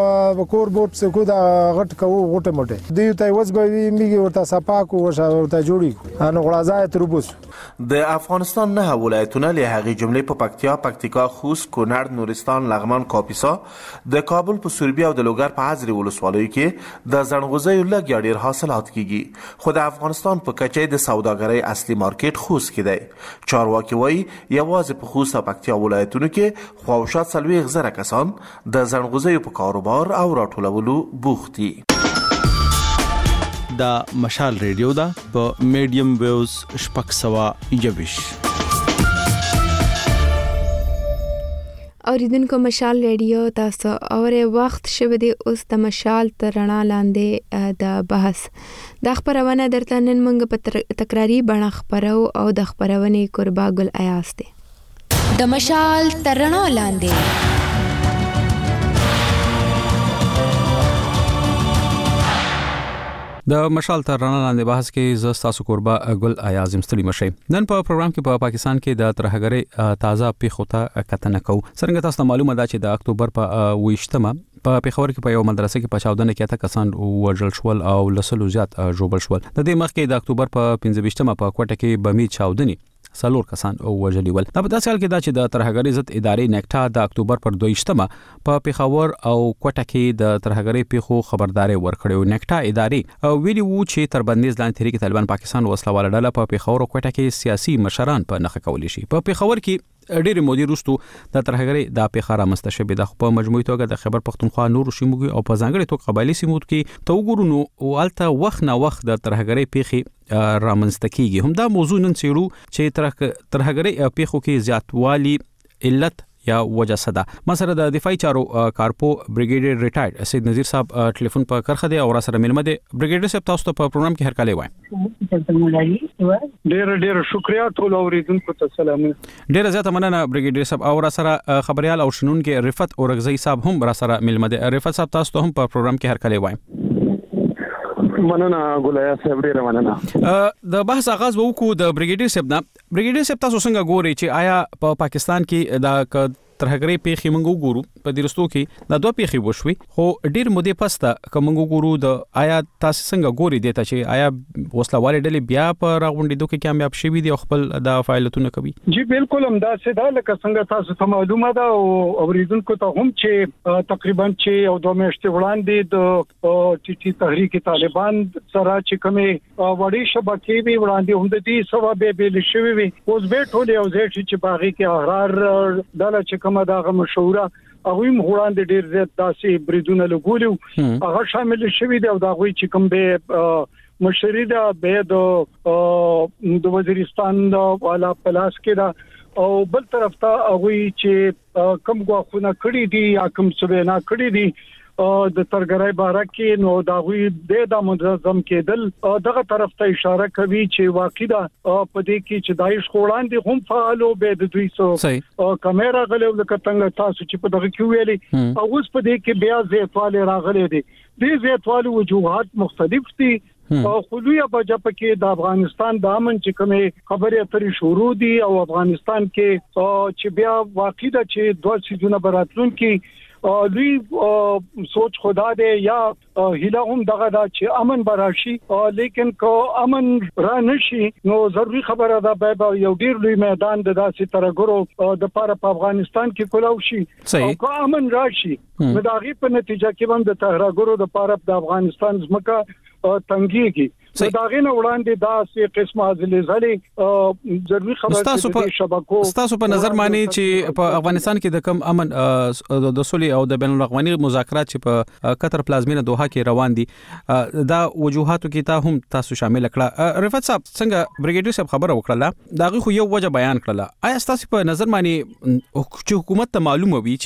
Y: د کور بوت سکو دا غټ کو غټه موټه دی ته وځبوي میږي ورته صفاکو وشا ورته جوړي ان غړازای تربوس.
C: د افغانستان نه ولایتونه له هغې جملې په پکتیا، پکتیکا، خوست، کونړ، نورستان، لغمان، کاپیسا، د کابل په سوربي او د لوګر په حضري ولسوالیو کې د زنغوزیو لږ یا ډیر حاصلات کیږي، خو د افغانستان په کچې د سوداګرۍ اصلي مارکیټ خوست کې دی. چارواکي وایي یوازې په خوست او پکتیا ولایتونو کې خواوشا څلوېښت زره کسان د زنغوزیو په کاروبار او راټولولو بوخت دي.
Z: دا مشال ریډیو دا په میډیم ویوز شپږ سوه یوویش.
A: اوریدونکو مشال ریډیو تاسو اورئ. وخت شوه دی اوس د مشال تر رڼا لاندې د بحث د خبرونه درته نن موږ په تکراری بڼه خبرو او د خبرونې قربا ګل ایاز دی.
G: د مشال تر رڼا لاندې
I: د مشال تر رڼا لاندې بحث کې ز تاسو قربا ګل ایاز مستړي مشي. نن په پروګرام کې په پاکستان کې د ترهګرۍ تازه پیښو ته کتنه کوو. څنګه تاسو معلومه ده چې د اکتوبر په ویشتمه په پیښور کې په یو مدرسه کې په چاودنه کې اته کسان وژل شول او لسلو زیات ژوبل شول. د دې مخکې د اکتوبر په پنځه ویشتمه په کوټه کې بمي چاودني سلور کسان او وژلي ول. دا په داسې حال کې دا چې د ترهګرۍ ضد ادارې نیکټا د اکتوبر پر دویشتمه په پیښور او کوټه کې د ترهګرۍ پیښو خبرداري ورکړې. نیکټا ادارې ویلي وو چې تر بندیز لاندې تحریک طالبان پاکستان وسله ډله په پیښور او کوټه کې سیاسي مشران په نخښه کولی شي. په پیښور کې ډېر مودي وروسته د ترهګرۍ د پیښه رامنځته شوې ده، خو په مجموعي توګه د خیبر پختونخوا نورو سیمو او په ځانګړي توګه قبایلي سیمو کې ته وګورو نو هلته وخت نه وخت د ترهګرۍ پیښې رامنځته کیږي. همدا موضوع نن څېړو چې ترهګرۍ پیښو کې زیاتوالی علت
U: یا وجه صدا. ما سره د دفاعي چارو کارپو بریګیډیر ریټایرډ سید نذیر صاحب ټلیفون په کرخه دی او را سره ملمه دی. بریګیډیر صاحب تاسو ته په پروګرام کې هر کله وای.
V: ډیر ډیر شکریا ټول اوریدونکو ته سلام.
U: ډیر زیاته مننه بریګیډیر صاحب او را سره خبريال او شنونکو رفعت اورغزی صاحب هم را سره ملمه دی. رفعت صاحب تاسو ته هم په پروګرام کې هر کله وای.
H: مننه ګولیا صاحب ډیر مننه.
U: د بحث آغاز وکړو د بریګیډیر صاحب نه. بریګیډیر صاحب تاسو څنګه ګورئ چې آیا په پا پاکستان کې دا ترهګری پیخي منګو ګورو په درستو کې دا دوه پیخي وشوي خو ډیر مودې پسته کومنګو ګورو د آیا تاسو څنګه ګوري دیتا چې آیا وسلواله ډلې بیا په راغونډېدو کې کامیاب شوي دي او خپل د فعالیتونه کوي؟
V: جی بالکل هم دا څه دا لکه څنګه تاسو ته معلومه ده او اوریدونکو ته هم چې تقریبا چې او دوه میاشتې وړاندې د ټي ټي تحریک طالبان سره چې کومه وړي شبکې وی وړاندې هم د دې سبب به بل شوی وي اوس به ټول یو ځای چې باغی کې احرار دله چې کومه دغه مشوره هغه مهوړاندې ډیر زیات داسې بریدونه لګولیو هغه شامل شوی دی او دا غوي چې کوم به مشري دا به د د وزیرستان والا پلاس کې دا او بل طرف ته هغه چې کوم غوښنه کړی دي یا کوم څه نه کړی دي د ترګرای باره کې نو دا غوي د منظم کېدل دغه طرف ته اشاره کوي چې واقعي دا په دې کې چې دایښ خوړاندې هم فعالو به د دوی سو کیمرا غلو لکه څنګه تاسو چې په دغه کې ویلي او اوس په دې کې بیا زیاتواله راغلي دي د زیاتوالو وجوهات مختلف دي او خلویا بجا پکې د افغانستان د امن چې کومه خبرې اترې شروع دي او افغانستان کې چې بیا واقعي دا چې دوه سيزونه براتلون کې دوی سوچ خدا دې یا هیله هم دغه دا چې امن براشي لیکن کو امن را نشي نو ضروري خبره ده به یو ډیر لوی میدان د داسې ترګرو د پاره په افغانستان کې کولاو شي او کو امن راشي نو دا غي په نتیجه کې هم د ترګرو د پاره د افغانستان ځمکه تنګيږي نو دا غینه وړاندې دا سه قسمه ځلې ضروري خبره د شبکو
U: تاسو په نظر مانی چې په افغانستان کې د کم امن د صلح او د بین الاقوامي مذاکرات چې په قطر پلازمینه دوحه کې روان دي دا وجوهاتو کې تا هم تاسو شامل کړه. رفعت صاحب څنګه بریګیډیر صاحب خبره وکړه دا غو یو وجه بیان کړه آیا تاسو په نظر مانی چې حکومت ته معلومه وي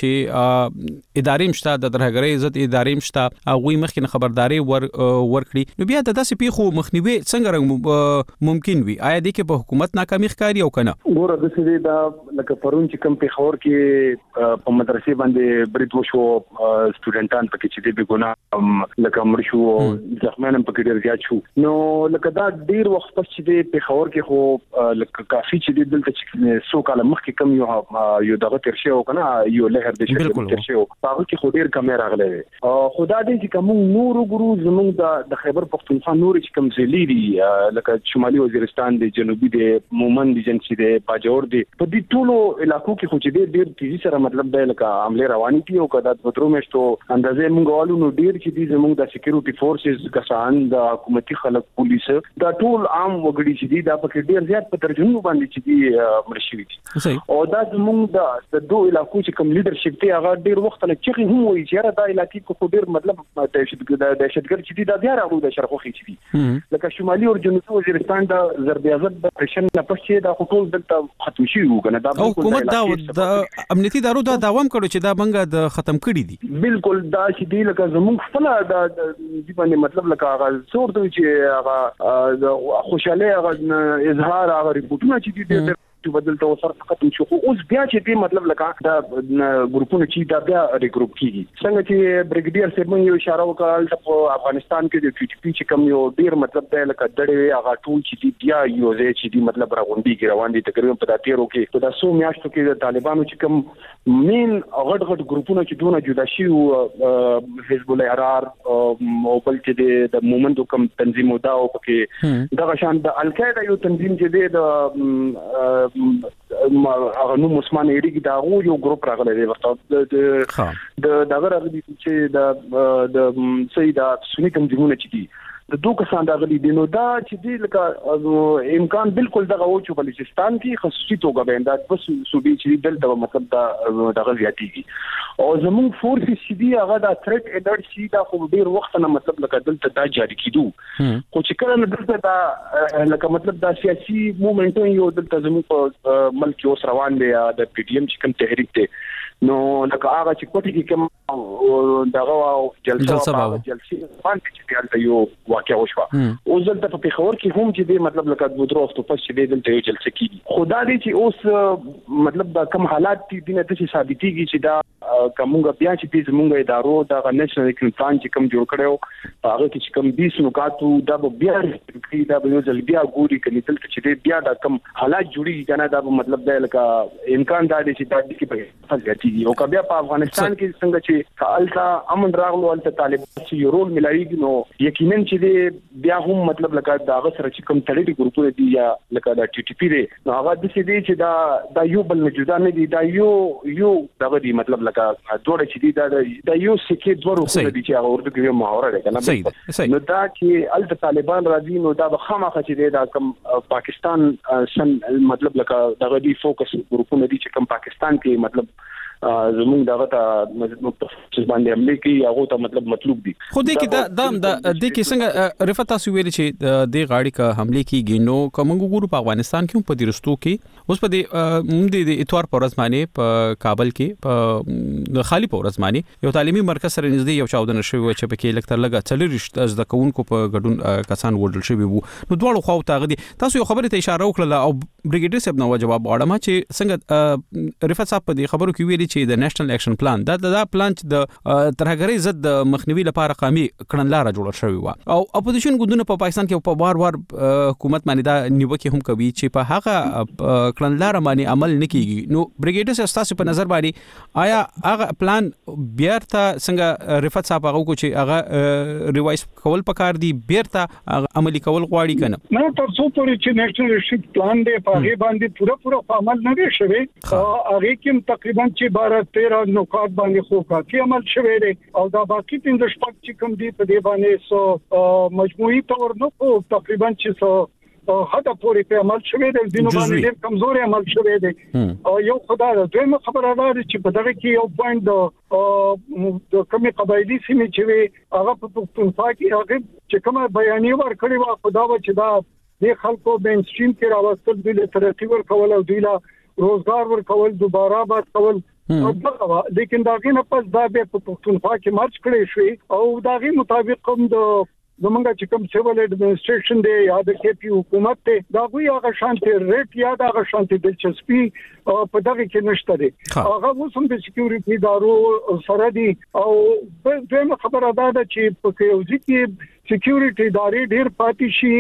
U: چې ادارې مشته د درهګری عزت ادارې مشته هغه مخکې خبرداري ور ورکړي نو بیا د داسې پیخو مخنیوي څنګه ممکن وي آیا د کې په حکومت ناکامي ښکاری او کنه؟
H: ګوره د سړي دا لکه پرون چې کم په خور کې په مدرسې باندې برید وشو سټوډنټان پکې چې د ګناه لکه مړ شو ځخمن پکې ډیر زیات شو نو لکه دا ډیر وخت پس چې په خور کې خو لکه کافي چې دلته چې سو کال مخکې کم یو یو دغه تر شي او کنه یو لهر د شي تر شي او هغه کې خو ډیر کیمرا غلې خدا دې چې کوم نور ګرو زمونږ د خیبر پختونخوا نور چې کوم ځلې دي لکه شمالي وزیرستان دی جنوبي دی مومند دی جنسي دی پاجور دی په دې ټولو علاقو کې خو چې ډېر تیزی سره مطلب دی لکه عمله رواني دي او کدا د پترو مشتو اندازې موږ والو نو ډېر چې دي زموږ د سکیورټي فورسز کسان د حکومتي خلک پولیس دا ټول عام وګړي چې دي دا پکې ډېر زیات په ترجمه باندې چې دي مرشي دي او دا زموږ د دوه علاقو چې کوم لیدرشپ دی هغه ډېر وخت نه چې هم وایي چې دا علاقې کو ډېر مطلب دهشتګرد دهشتګرد چې دي دا بیا راغلو د شرخوخي چې دي لکه شمالي او جنوبي وزیرستان د ضرب اعظم د پرشن نه پښې د خطول دلته ختم شي وګنه دا
U: حکومت دا د امنیتي دارو دا دوام کړو چې دا بنګه د ختم کړي دي
H: بالکل دا چې دی لکه زموږ خپل د دې باندې مطلب لکه هغه څور دوی چې هغه خوشاله هغه اظهار هغه ریپورتونه چې دي بدل ته وسر ختم شو اوس بیا چې دې مطلب لکه دا ګروپونه چې دا بیا ریګروپ کیږي څنګه چې بریګیډیر صاحب یو اشاره وکړه په افغانستان کې د ټي ټي پی چې کوم یو ډیر مطلب دی لکه دړې هغه ټول چې بیا یو ځای چې دې مطلب راغونډي کې روان دي تقریبا په داتیرو کې په تاسو میاشتو کې د طالبانو چې کوم مین غټ غټ ګروپونه چې دونه جدا شي او حزب الاحرار او بل چې د مومندو کوم تنظیم ودا او کې دا شان د القاعده یو تنظیم چې د هغه نو مسلمان ایډي کې دا یو ګروپ راغلی دی ورته د د دغه راغلی چې د د سیدا سنی تنظیمونه چې دي د دوه کسان دغلي دي نو دا چې دی لکه امکان بالکل دغه و چې بلوچستان کې خصوصي توګه باندې بس صوبې چې دلته مطلب دا دغه زیاتېږي او زموږ فورس چې دی هغه دا تھریټ الرټ شي دا خو ډیر وخت نه مطلب لکه دلته دا جاری کیدو خو چې کله دلته دا لکه مطلب دا سیاسي موومېنټ یو دلته زموږ ملک اوس روان دی د پی ډی ایم چې کوم تحریک دی نو لکه هغه چې کوټی کې کوم دغه جلسه او جلسه باندې چې دلته یو واقع وشو او دلته په پیښور کې هم چې دی مطلب لکه د درو وخت په چې دلته یو جلسه کیږي خدا دې چې اوس مطلب دا کوم حالات دي د څه ثابتيږي چې دا کومه بیا چې د زمونږ ادارو د نېشنل اکیډمي پلان چې کوم جوړ کړو هغه کې چې کوم بیس نکاتو دا بیا کې دا یو ځل بیا ګوري کله دلته چې بیا دا کوم حالات جوړي کنه دا مطلب دا لکه امکان دا دی چې دا د کې په فزياتي او کبه په افغانستان کې څنګه چې فعالتا امن راغلو ولته طالبان چې یو رول ملایي نو یقینا چې بیا هم مطلب لکه دا غسر چې کوم تړلي ګروپونه دي یا لکه دا ټي ټي پی دی نو هغه د څه دی چې دا دا یو بل نه جدا نه دي دا یو یو دغه دی مطلب لکه دوړه چې دی دا دا یو سکه دوه روخونه دي چې هغه ورته کوي محاوره ده کنه نو دا چې ال طالبان راځي نو دا خامخا چې دی دا کوم پاکستان سن مطلب لکه دغه دی فوکس ګروپونه دي چې کوم پاکستان کې مطلب زموږ دغه ته متفق باندې عملي کوي هغه ته مطلب مطلوب دي
Z: خو دې کې دا د دې کې څنګه رفعت تاسو ویل چې د غاړي کا حمله کیږي نو کوم ګورو په افغانستان کې په درستو کې اوس په دې د اتوار پر ورځ باندې په کابل کې په خالی په ورځ باندې یو تعلیمي مرکز سره نږدې یو چاودنه شوی چې په کې لکتر لګا څلور د کوونکو په ګډون کسان وډل شوی وو نو دواړو خو ته غدي تاسو یو خبره ته اشاره وکړه او بریګیډر صاحب نو جواب غواړم چې څنګه رفعت صاحب په دې خبرو کې ویلي چې د نېشنل اکشن پلان دا دا پلان چې د ترهګرۍ ضد د مخنیوي لپاره قومي کړنلاره جوړه شوې و او اپوزیشن ګوندونه په پاکستان کې په وار وار حکومت باندې دا نیوکه هم کوي چې په هغه کړنلاره باندې عمل نکېږي نو بریګیډر صاحب تاسو په نظر باندې آیا هغه پلان بیرته څنګه رفعت صاحب هغه کو چې هغه ریوایز کول پکار دي بیرته عملی کول غواړي کنه
J: نو تر څو پورې چې نېشنل اکشن پلان دی په هغه باندې پوره پوره عمل نه دی شوی هغه کې تقریبا چې بارہ تیرہ نکات باندې خو کافي عمل شوی دی او دا باقي پنځه شپږ چې کوم دي په دې باندې سو مجموعي تور نو کو تقریبا چې سو هدا پورې په عمل شوی دی د دینو باندې ډېر کمزوري عمل شوی دی او یو خدای د دویمه خبره ده چې په دغه کې یو پوینټ د کومې قبایلی سیمې چې هغه په پښتونخوا کې هغه چې کومه بیانیه ورکړې و خدا و چې دا د خلکو مین سټریم کې راوستل دوی له ترقی ورکول او دوی له روزګار ورکول دوباره آباد کول لیکن داغه نه پس دا به په پښتونخوا کې مرچ کړی شوی او داغه مطابق کوم د زمونږ چې کوم سیول ایڈمنسټریشن دی یا د کې پی حکومت ته دا غوي هغه شانتي ریټ یا دا هغه شانتي دلچسپي په دغه کې نشته دی هغه اوسم د سکیورټي ادارو سره دی او دغه خبره ده چې په کېوځي کې سکیورټي ادارې ډېر پاتې شي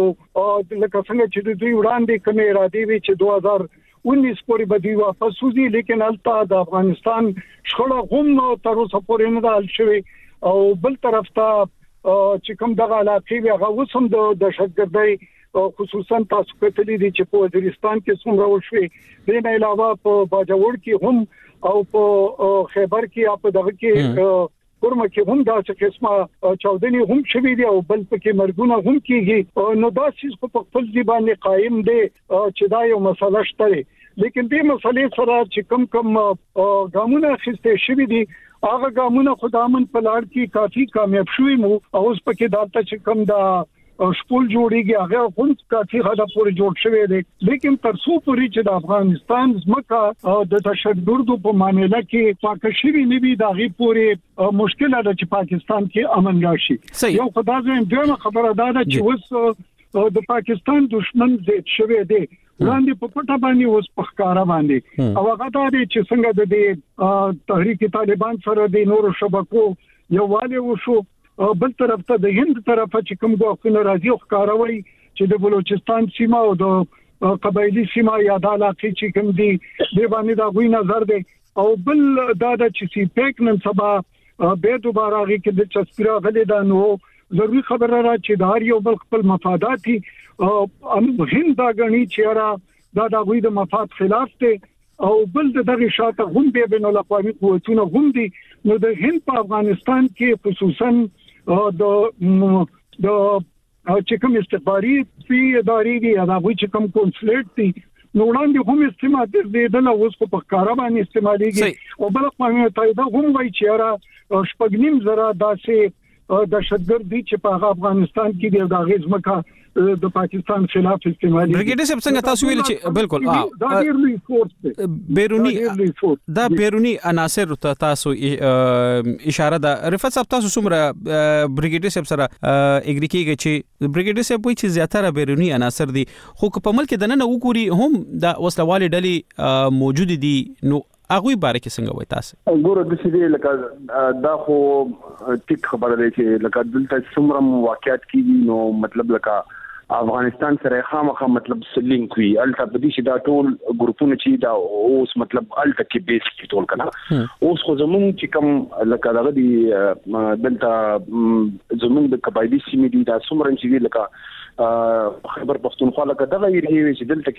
J: او لکه څنګه چې دوی وړاندې کومه ارادي وی چې دوه هزار उन्नीस پورې بدی واپس وځي لیکن البته د افغانستان شخړه هم تر اوسه پورې نه حل شوی او بل طرف ته چې کوم دغه علاقې هغه وسم د دهشتګردۍ خصوصا تاسو کتلی دي چې په وزیرستان کې څومره وشوي د نه علاوه په باجوړ کې هم او په خیبر کې په دغه کې کورمه کې هم دا څه قسمه چاودنی هم شوي دي او بل پکې مرګونه هم کیږي نو دا چیز په خپل ځای باندې قائم دي چې دا یو مسله شته لیکن دې مسلې سره چې کم کم ګامونه اخیستې شوي دي هغه ګامونه خدامن په لار کې کافي کامیاب شوي مو او اوس پکې دالته چې کم دا شپول جوړیږي هغه هم کافي حدا پورې جوړ شوی دی لیکن تر څو پورې چې د افغانستان ځمکه د تشدد په معاملې کې پاکشي نیوي د غي پورې مشکل ده چې پاکستان کې امن راشي یو خدای زم دغه خبره ده چې اوس د پاکستان دشمن زیات شوی دی وړاندې په پټه باندې اوس په ښکارا باندې او هغه دا دی چې څنګه د دې تحریک طالبان سره د نورو شبکو یو والي وشو بل طرف ته د هند طرفه چې کوم غوښنه راځي او ښکاروي چې د بلوچستان سیمه او د قبایلی سیمه یا د علاقې چې کوم دي د باندې دا غوي نظر دی او بل دا د چې سی پیک نن سبا به دوباره غي کې د چسپرا غلي دا نو ضروري خبره را چې د هر یو بل خپل مفادات دي ام هند دا غني چې را دا د غوي د مفاد خلاف دی او بل دغه شاته هم به بین الاقوامي قوتونه هم دي نو د هند په افغانستان کې خصوصا د د چې کوم استخباري فی ادارې دي دا وایي چې کوم کنسولیټ دي نو وړاندې هم استعمال دي د نو اوس په کارا باندې استعماليږي او بل قومي تایدا هم وایي چې را شپږنیم زره داسې دهشتګرد دي چې په افغانستان کې د داغیز مکه د پاکستان خلاف استعمالي
Z: برګیډر صاحب څنګه تاسو ویل چې بالکل
J: دا ډیر لوی فورس
Z: بیرونی دا بیرونی عناصر ته تاسو اشاره ده رفعت صاحب تاسو څومره برګیډر صاحب سره اګری کیږي چې برګیډر صاحب وایي چې زیاتره بیرونی عناصر دي خو په ملک د نن وګوري هم د وسلوالې ډلې موجود دي نو هغه باره کې څنګه وای تاسو
H: ګوره د سې لکه دا خو ټیک خبره ده چې لکه دلته څومره واقعیت کیږي نو مطلب لکه افغانستان سره خامخا مطلب سلینک وی الته په دې چې دا ټول ګروپونه چې دا اوس مطلب الته کې بیس کې ټول کنه اوس خو زمونږ چې کوم لکه دغه دی دلته زمونږ د قبایلی سیمې دي دا څومره چې لکه خبر پښتونخوا لکه دغه یې چې دلته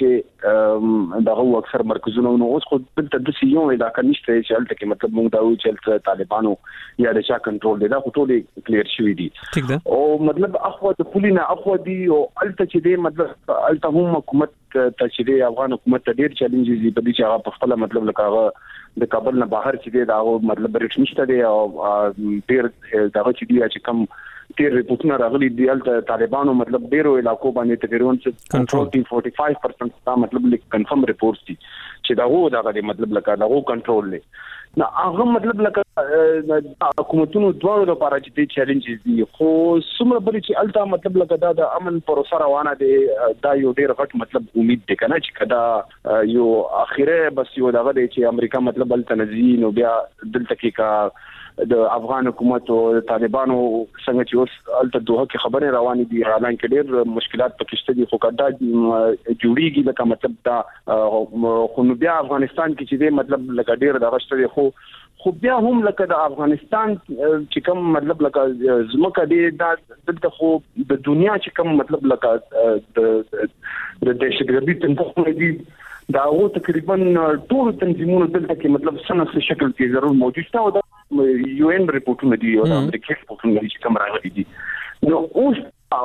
H: کې دغه اکثر مرکزونه نو اوس خو دلته د سیو علاقې نشته چې الته کې مطلب موږ دا وایو چې طالبانو یا د چا کنټرول دی دا خو ټول کلیر شوی دي او مطلب اخو د پولینا اخو دی او الته چې دی مطلب الته هم حکومت ته چې دی افغان حکومت ته ډیر چیلنجز دي په دې چې هغه په خپل مطلب لکه د کابل نه بهر چې دی دا مطلب ریټ نشته دی او ډیر دغه چې دی چې کم تیر ریپورتونه راغلي دي الته طالبانو مطلب ډیرو علاقو باندې تقریبا کنټرول ټي فورټي فایو پرسنټ دا مطلب لیک کنفرم ریپورتس دي چې دا وو دا د مطلب لکه دا وو کنټرول لې نو هغه مطلب لکه حکومتونو دوه لپاره چې دي چیلنجز دي خو څومره بری چې الته مطلب لکه دا د امن پروسه روانه دي دا یو ډیر غټ مطلب امید دی کنه چې کدا یو اخیره بس یو دا غوډي چې امریکا مطلب الته نزي نو بیا دلته کې کا د افغان حکومت او طالبانو څنګه چې اوس الته دوه کې خبره روانې دي اعلان کې ډېر مشکلات پکې دي خو کدا جوړیږي لکه مطلب دا خو نو بیا افغانستان کې چې دی مطلب لکه ډېر د غشتري خو خو بیا هم لکه د افغانستان چې کوم مطلب لکه زمکه دی دا دلته خو د دنیا چې کوم مطلب لکه د دهشتګردي تنظیمونه دي دا او تقریبا ټول تنظیمونه دلته کې مطلب سنه شکل کې ضرور موجود تا او د یو ان ریپورتونه دي او د امریکا ریپورتونه دي چې کوم راغلي دي نو اوس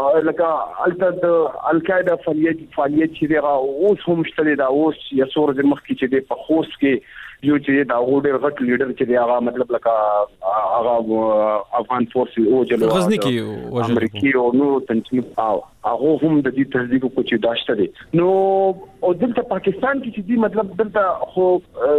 H: لکه الته د القاعده فعالیت فعالیت چې دی اوس هم شته دا اوس یا سور د مخ کې چې دی په خوست کې یو چې دا وړ غټ لیډر چې دی هغه مطلب لکه هغه افغان فورس او جلو
Z: غزنی کې
H: امریکای او نو تنظیم او هغه هم د دې تصدیق کو چې داشته دي نو او دلته پاکستان کې چې دی مطلب دلته خو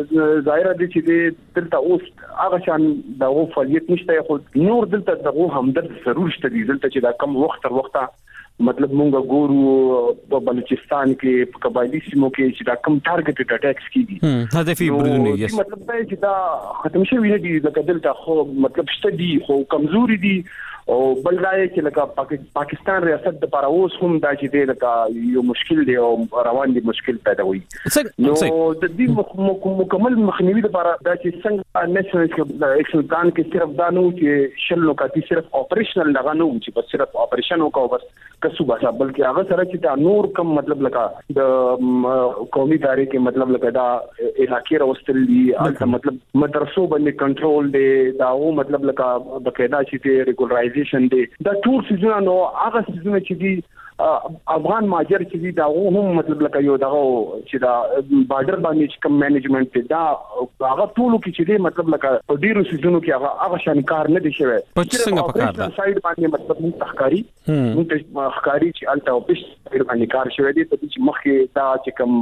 H: ظاهر دي چې دی دلته اوس هغه شان د او فعالیت نشته خو نور دلته دغه همدرد ضرور شته دي دلته چې دا کم وخت تر وخته مطلب مونږ ګورو په بلوچستان کې په قبایلی سیمو کې چې دا کم ټارګټډ اٹیکس کیږي
Z: هدفي بریدونه
H: یې مطلب دا چې دا ختم شوی نه دي لکه دلته خو مطلب شته دي خو کمزوري دي او بل دا چې لکه پاکستان ریاست د لپاره اوس هم دا چې دی لکه یو مشکل دی او روان دي مشکل پیدا وي نو د دې مکمل مخنیوي لپاره دا چې څنګه نېشنل ایکشن پلان کې صرف دا نو چې شل نکاتی صرف اپریشنل لغه نو چې بس صرف اپریشن وکاو بس کسو باسا بلکې هغه سره چې دا نور کم مطلب لکه د قومي ادارې کې مطلب لکه دا علاقې راوستل دي البته مطلب مدرسو باندې کنټرول دی دا او مطلب لکه بقاعده چې ریګولرایزیشن دی دا ټول څه نو هغه څه چې دي افغان ماجر چې دا هم مطلب لکه یو دغه چې دا بارډر باندې کوم منیجمنت دا هغه ټول کې چې دی مطلب لکه په ډیرو سيزونو کې هغه هغه شان کار نه دي شوی
Z: په څنګه په کار ده
H: سایډ باندې مطلب متحکاری متحکاری چې الته او پښ باندې کار شوی دی په چې مخکې دا چې کوم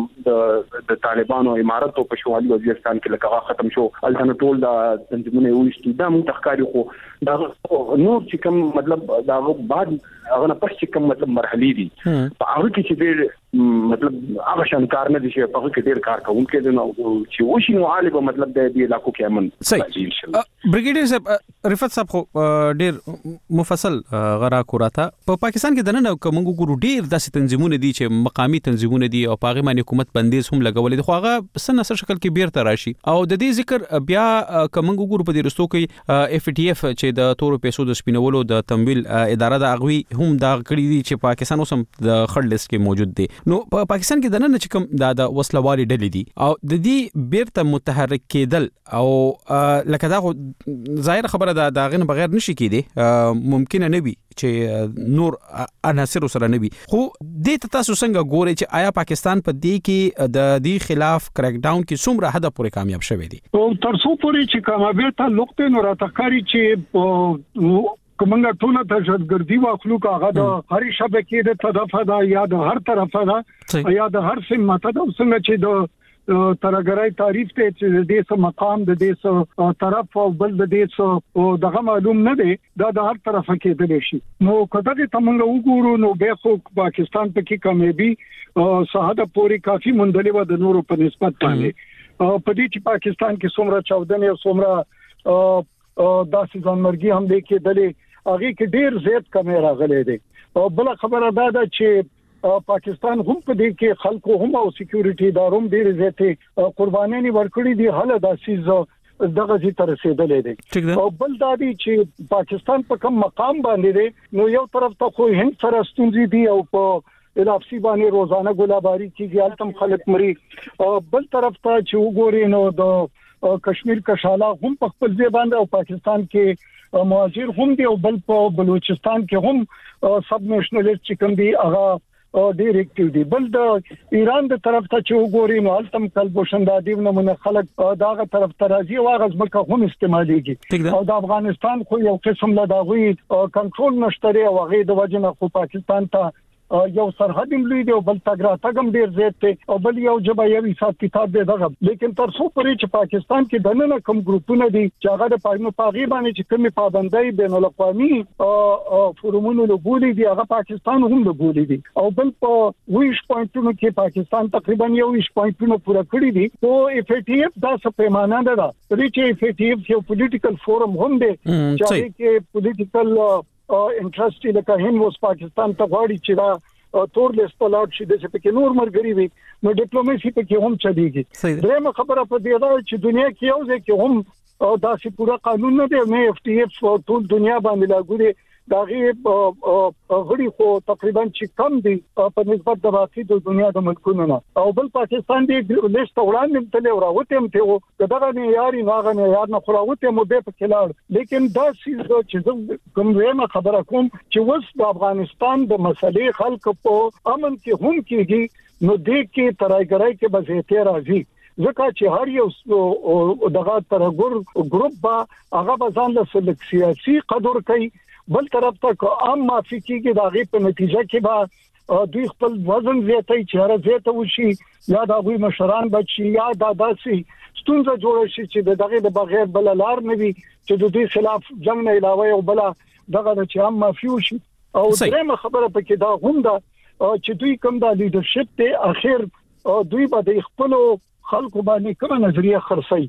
H: د د طالبانو امارت او په شمالي وزیرستان کې لکه ختم شو الته ټول دا تنظیمونه وښتو دا متحکاری خو دا نور چې کوم مطلب دا بعد هغه نه پښ کوم مطلب مرحله دي په هغه کې چې ډېر مطلب هغه شان کار نه دي چې په هغه کې ډېر کار کوونکې دي نو چې وشي نو عالي به مطلب د دې علاقو کې امن
Z: صحیح برګیډیر صاحب رفعت صاحب خو ډېر مفصل غرا کوراته په پاکستان کې دنه کومو ګورو ډېر داسې تنظیمونه دي چې مقامی تنظیمونه دي او پاغه باندې حکومت بندیز هم لګولې خو هغه سن سر شکل کې بیرته راشي او د دې ذکر بیا کومو ګورو په دې رستو کې اف ټي اف چې د تورو پیسو د سپینولو د تمویل اداره د اغوي هم دا کړی دي چې پاکستان اوس هم د خړ لیست کې موجود دي نو په پاکستان کې د نن چې کوم دا د وسلوالي ډلې دي او د دې بیرته متحرک کېدل او لکه دا ظاهر خبره ده دا غن بغیر نشي کېدی ممکن نه وي چې نور عناصر سره نه وي خو د تاسو څنګه ګوري چې آیا پاکستان په دې کې د دې خلاف کریک ډاون کې څومره حد پورې کامیاب شوی دی
J: او تر څو پورې چې کامیاب ته لوکته نو راټکاري چې کومه ټوله دهشتګردي واخلو کاغه د هر شبکې د طرفه دا یا د هر طرفه دا یا د هر سمه ته څنګه چې د ترګرای تعریف ته چې د دې مقام د دې طرف او بل د دې دغه معلوم نه دی دا د هر طرفه کې د شي نو کله چې موږ وګورو نو به خو پاکستان په کې کامیابی صحاده پوری کافي مندلې و د نورو په نسبت باندې په دې چې پاکستان کې څومره چودنې او څومره داسې ځانمرګي هم دي کې دلې هغه کې ډیر زیات کمې راغلي دي او بل خبره دا ده چې پاکستان هم په دې کې خلکو هم او سکیورټي داروم ډیر زیاتې قرباني ورکړي دي هله داسې دغه زی تر رسیدلې دي او بل دا دي چې پاکستان په کوم مقام باندې دي نو یو طرف ته خو هند سره ستونزې دي او په الافسی باندې روزانه ګلاباری کیږي التم خلک مري بل طرف ته چې وګوري نو د کشمیر کشاله هم په خپل ځای باندې او پاکستان کې مهاجر هم دي او بل په بلوچستان کې هم سب نیشنلیست چې کوم دي هغه ډیر اکټیو دي بل د ایران د طرف ته چې وګوري نو التم کلبوشندا دی نمونه خلک داغه طرف ته راځي واغز مکه هم استعماليږي او د افغانستان خو یو قسم لا داوی کنټرول نشته او هغه د وجنه خو پاکستان ته یو سرحد لوی دی او بل تګرا تګم ډیر زیات دی او بل یو جبا یو حساب کتاب دی دغه لیکن تر څو پورې چې پاکستان کې دنه کوم ګروپونه دي چې هغه د پاینو پاغي باندې چې کومې پابندۍ بین الاقوامي فورمونو له بولي دي هغه پاکستان هم له بولي دي او بل په ویش پوینټونو کې پاکستان تقریبا یو ویش پوینټونو پوره کړی دي او اف ای ټی اف دا څه پیمانه ده د چې اف ای ټی اف یو پولیټیکل فورم هم دی چې کې پولیټیکل انټرست لکه هند اوس پاکستان ته غواړي چې دا تور لیست لاټ شي د چې په کې نور مرګري وي نو ډیپلوماسي په کې هم چلیږي درېمه خبره په دې ده چې دنیا کې یو ځای کې هم دا چې پورا قانون نه دی نه اف ټی اف ټول دنیا باندې لاګو دي دا غړي خو تقریبا چې کم دي په نسبت د باقي د دنیا د ملکونو نه او بل پاکستان دی لیست وړاندې تل راوته هم ته دغه نه یاري ناغه نه یار نه خلاوته مو به په کلاړ لیکن دا چې کوم ویمه خبره کوم چې وس د افغانستان د مسلې خلک په امن کې هم کېږي نو دې کې ترایګرای کې بزیته راځي ځکه چې هر یو دغه ترګور ګروپ با هغه بزان له سیاسي قدر کوي بل طرف ته عام معافي کېږي دا غي په نتیجه کې با دوی خپل وزن زیاتې چې هر زیاته وشي یا دا غوي مشران بچي یا دا داسي ستونزه جوړ شي چې دغه د بغیر بل لار نه وي چې د دې خلاف جنگ نه علاوه او بل دغه چې عام معافي وشي او درېمه خبره پکې دا هم ده چې دوی کوم دا لیدرشپ ته اخر دوی به خپل خلکو باندې کومه نظریه خرڅي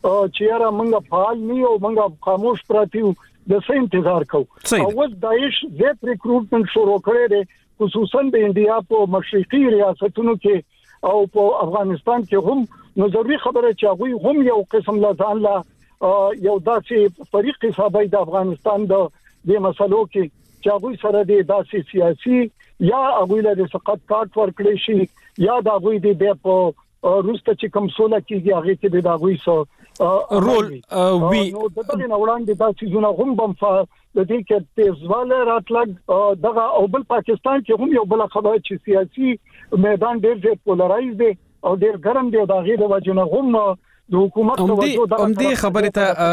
J: چې یاره موږ فعال نه او موږ خاموش پراته د څه انتظار کوو او اوس داعش زیات ریکروټمنټ شروع کړی دی خصوصا د انډیا په مشرقي ریاستونو کې او په افغانستان کې هم نو ضروري خبره چې هغه هم یو قسم لا ځان لا یو داسې طریق حسابي د افغانستان د دې مسلو کې چې هغه سره د داسې سیاسي یا هغه له سقط کارت ورکړي شي یا د هغه د په روسته چې کوم سوله کېږي هغه کې د هغه سو
Z: رول وی
J: نو دغه وړاندې دا چې زونه هم بم ف د دې کې تیزواله راتلګ دغه او بل پاکستان کې هم یو بل خبره چې سیاسي میدان ډېر ډېر پولرایز دی او ډېر ګرم دی دا غیر وجنه هم د حکومت توجه د
Z: همدې خبره ته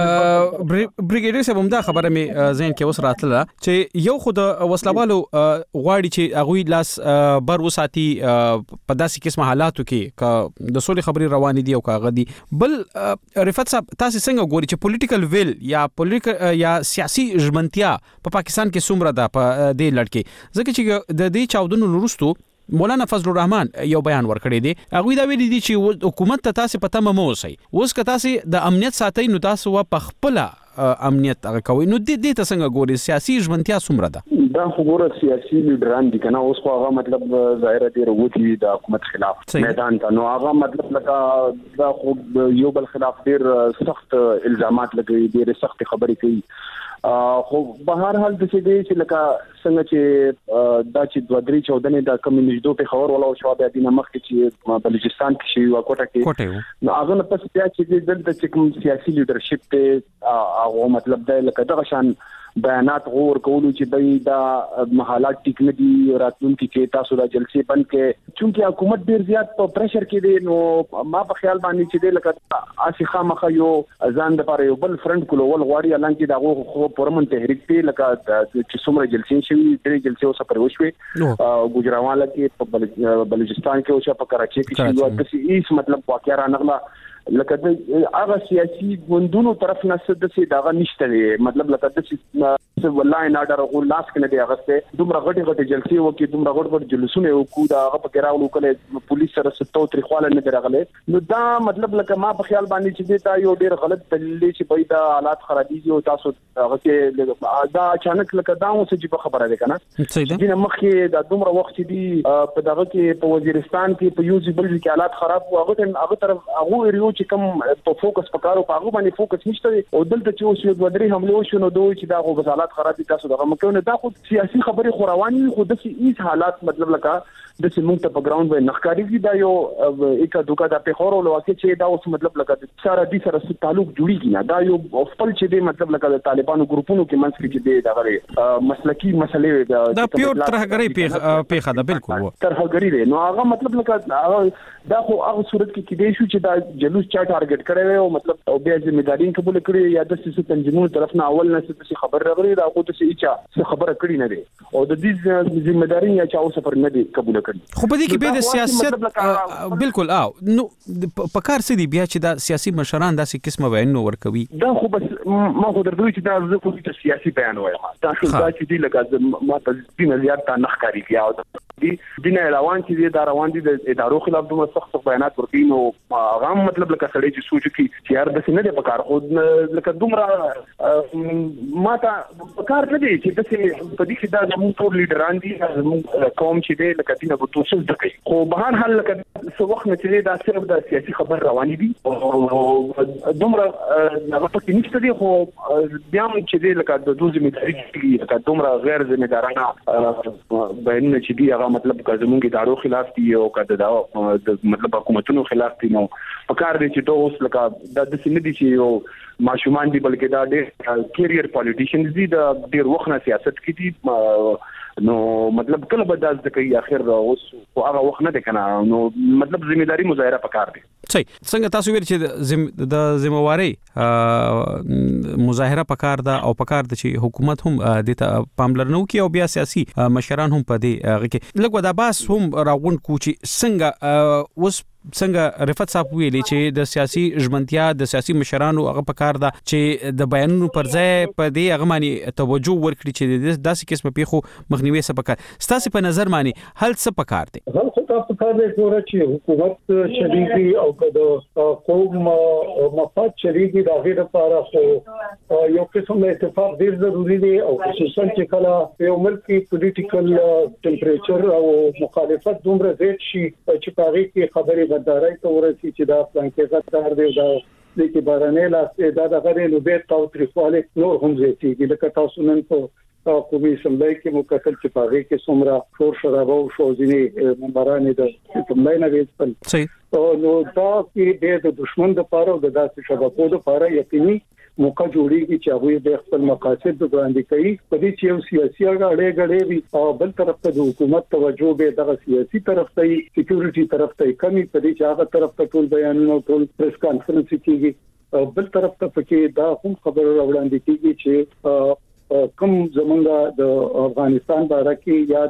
Z: بریګیډر صاحب همدا خبره می زین کې اوس راتله چې یو خود وسلوالو غواړي چې هغه لاس بر وساتي په داسې قسمه حالاتو کې ک د سولې خبري روانې دي او کاغه دي بل رفعت صاحب تاسو څنګه ګوري چې پولیټیکل ویل یا پولیټیکل یا سیاسي ژمنتیا په پاکستان کې څومره ده په دې لړ کې ځکه چې د دې چاودنو وروسته مولانا فضل الرحمن یو بیان ورکړی دی هغه دا ویلي دي چې حکومت ته تاسو پته مو اوسئ اوس که تاسو د امنیت ساتي نو تاسو په خپل امنیت هغه کوي نو د دې څنګه ګوري سیاسي ژمنتیا څومره ده
H: دا خبره سیاسي لیډران دي کنه اوس خو هغه مطلب ظاهر دي وروتي د حکومت خلاف میدان ته نو هغه مطلب لکه دا خو یو بل خلاف ډیر سخت الزامات لګوي ډیر سخت خبرې کوي خو په هر حال د څه دی چې لکه څنګه چې دا چې دوه درې چودنې د کمیونټو په خبر ولا او شو بیا د مخ کې چې بلوچستان کې شي وکټه کې نو هغه نه پس بیا چې د د کوم سیاسي لیډرشپ ته هغه مطلب دا لکه دغه شان بیانات غور کولو چې دا محالات ټیک نه دي راتلونکي کې تاسو دا جلسې بند کې چونکه حکومت ډیر زیات په پریشر کې دی نو ما په خیال باندې چې د لکه اسخه مخه یو ځان د پاره یو بل فرند کولو ول غواړي الان کې دا خو پرمن تحریک دی لکه چې څومره جلسې شوي ډېر جلسې اوسه پر وشوي ګوجراواله کې په بلوچستان کې اوسه په کراچي کې شوي د هیڅ مطلب واقعا را نغله لکه د هغه سیاسي ګوندونو طرف نه څه د څه دغه نشته دی مطلب لکه د څه والله نه ډار او لاس کنه دی هغه څه دومره غټي غټي جلسې وکي دومره غټ غټ جلسونه وکړو دا هغه په کراولو کله پولیس سره ستو تاریخواله نه درغله نو دا مطلب لکه ما په خیال باندې چې دا یو ډیر غلط دلیل چې په دا حالات خرابېږي او تاسو هغه کې دا اچانک لکه دا اوس چې په خبره ده کنه چې مخکې دا دومره وخت دی په دغه کې په وزیرستان کې په یوزیبل کې حالات خراب وو هغه هغه طرف هغه چې کوم په فوکس پکارو په هغه باندې فوکس نشته او دلته چې اوس یو دوه حمله وشو نو دوی چې دا غو حالات خراب دي تاسو دغه مکه نه دا خو سیاسي خبره خو رواني خو د هیڅ حالات مطلب لکه د سیمونږ ته په ګراوند باندې نخکاری دا یو اکا دوکا د په خور او لوکه چې دا اوس مطلب لکه سره دي سره تعلق جوړیږي نه دا یو خپل چې دی مطلب لکه د طالبانو ګروپونو کې منځ کې چې دی دغه مسلکی مسلې
Z: دا پیور ترهګری په خاطر بالکل
H: ترهګری دی نو هغه مطلب لکه دا خو هغه صورت کې کې دی شو چې دا جلوس چا ټارګټ کړی او مطلب او بیا ځمېداري قبول کړی یا د سیاسي تنظیمونو طرف نه اول نه څه خبر راغلی دا خو ته څه خبره کړی نه دی او د دې ځمېداري یا چا اوس پر نه دی قبول کړی
Z: خو په دې کې به د سیاست بالکل او نو په کار څه دی بیا چې دا سیاسي مشران داسې قسمه بیان ورکوي
H: دا خو بس ما خو درته چې دا زه خو چې سیاسي بیان وایم دا شو دا چې دی لکه ما ته دین زیات تا نخکاری کیا دي دین روان چې دا روان دي د ادارو خلاف دومره سخت بیانات ورکوي نو هغه مطلب لکه سړی چې سوچ کی چې یار د سینې په کار خو لکه دومره ما ته په کار نه دی چې د سینې په دې کې دا زموږ ټول لیډران دي زموږ قوم چې دی لکه دینه په توسل دکې خو به هر حال لکه څو وخت نه چې دا صرف د سیاسي خبر رواني دي دومره هغه پکې نشته دی خو بیا چې دی لکه د دوه ځمېداري کې لکه دومره غیر ځمېدارانه بیان چې دی هغه مطلب که زموږ ادارو خلاف دي او که د مطلب حکومتونو خلاف دي نو په کار دی چې اوس لکه د دې نه دي چې یو ماشومان دي بلکې دا ډېر کیریئر پالیټیشنز دي د ډېر وخت نه سیاست کې دي نو مطلب کله به داس د کوي اخر اوس هغه وخت نه ده کنه نو مطلب ځمېداري مظاهره پکار دي
Z: صحیح څنګه تاسو ویل چې د ذمہواری مظاهره پکار ده او پکار ده چې حکومت هم د پاملرنو کې او بیا سیاسي مشران هم پدې هغه کې لکه دا باس هم راغون کو چې څنګه اوس څنګه رفعت صاحب ویلي چې د سیاسي ژمنتیا د سیاسي مشرانو هغه پکار ده چې د بیانونو پر ځای په دې هغه باندې توجه ورکړي چې داسې قسمه پیښو مخنیوي څه پکار ستاسو په نظر باندې هل څه پکار دي
J: هل څه تاسو پکار دي چې حکومت شریکي او د قوم مفاد شریکي د غیر لپاره خو یو قسم د اتفاق ډیر ضروری دی او خصوصا چې کله یو ملکی پولیټیکل ټمپریچر او مخالفت دومره زیات شي چې پاره کې خبرې دارای ته ورسي چې دا پلانکېزه کار دی دا د کې بارانه لاس دا د غړي نو به تاو تریخواله نور هم زیاتېږي لکه تاسو نن په قومي سملای کې مکتل چې پاره کې څومره شور شرابه او شوزینې ممبرانه د سملای نه ویل صحیح نو دا کې د دشمن د پاره او د داسې شبکو د پاره یقیني موقع جوړیږي چې هغه د خپل مقاصد وړاندې کوي په دې چې یو سیاسي اړه غړې وي او بل طرف ته د حکومت توجه به دغه سیاسي طرف ته سکیورټي طرف ته کمی په دې چې هغه طرف ته ټول بیانونه ټول پریس کانفرنس کیږي بل طرف ته پکې دا هم خبر وړاندې کیږي چې کوم زمونږ د افغانستان باره کې یا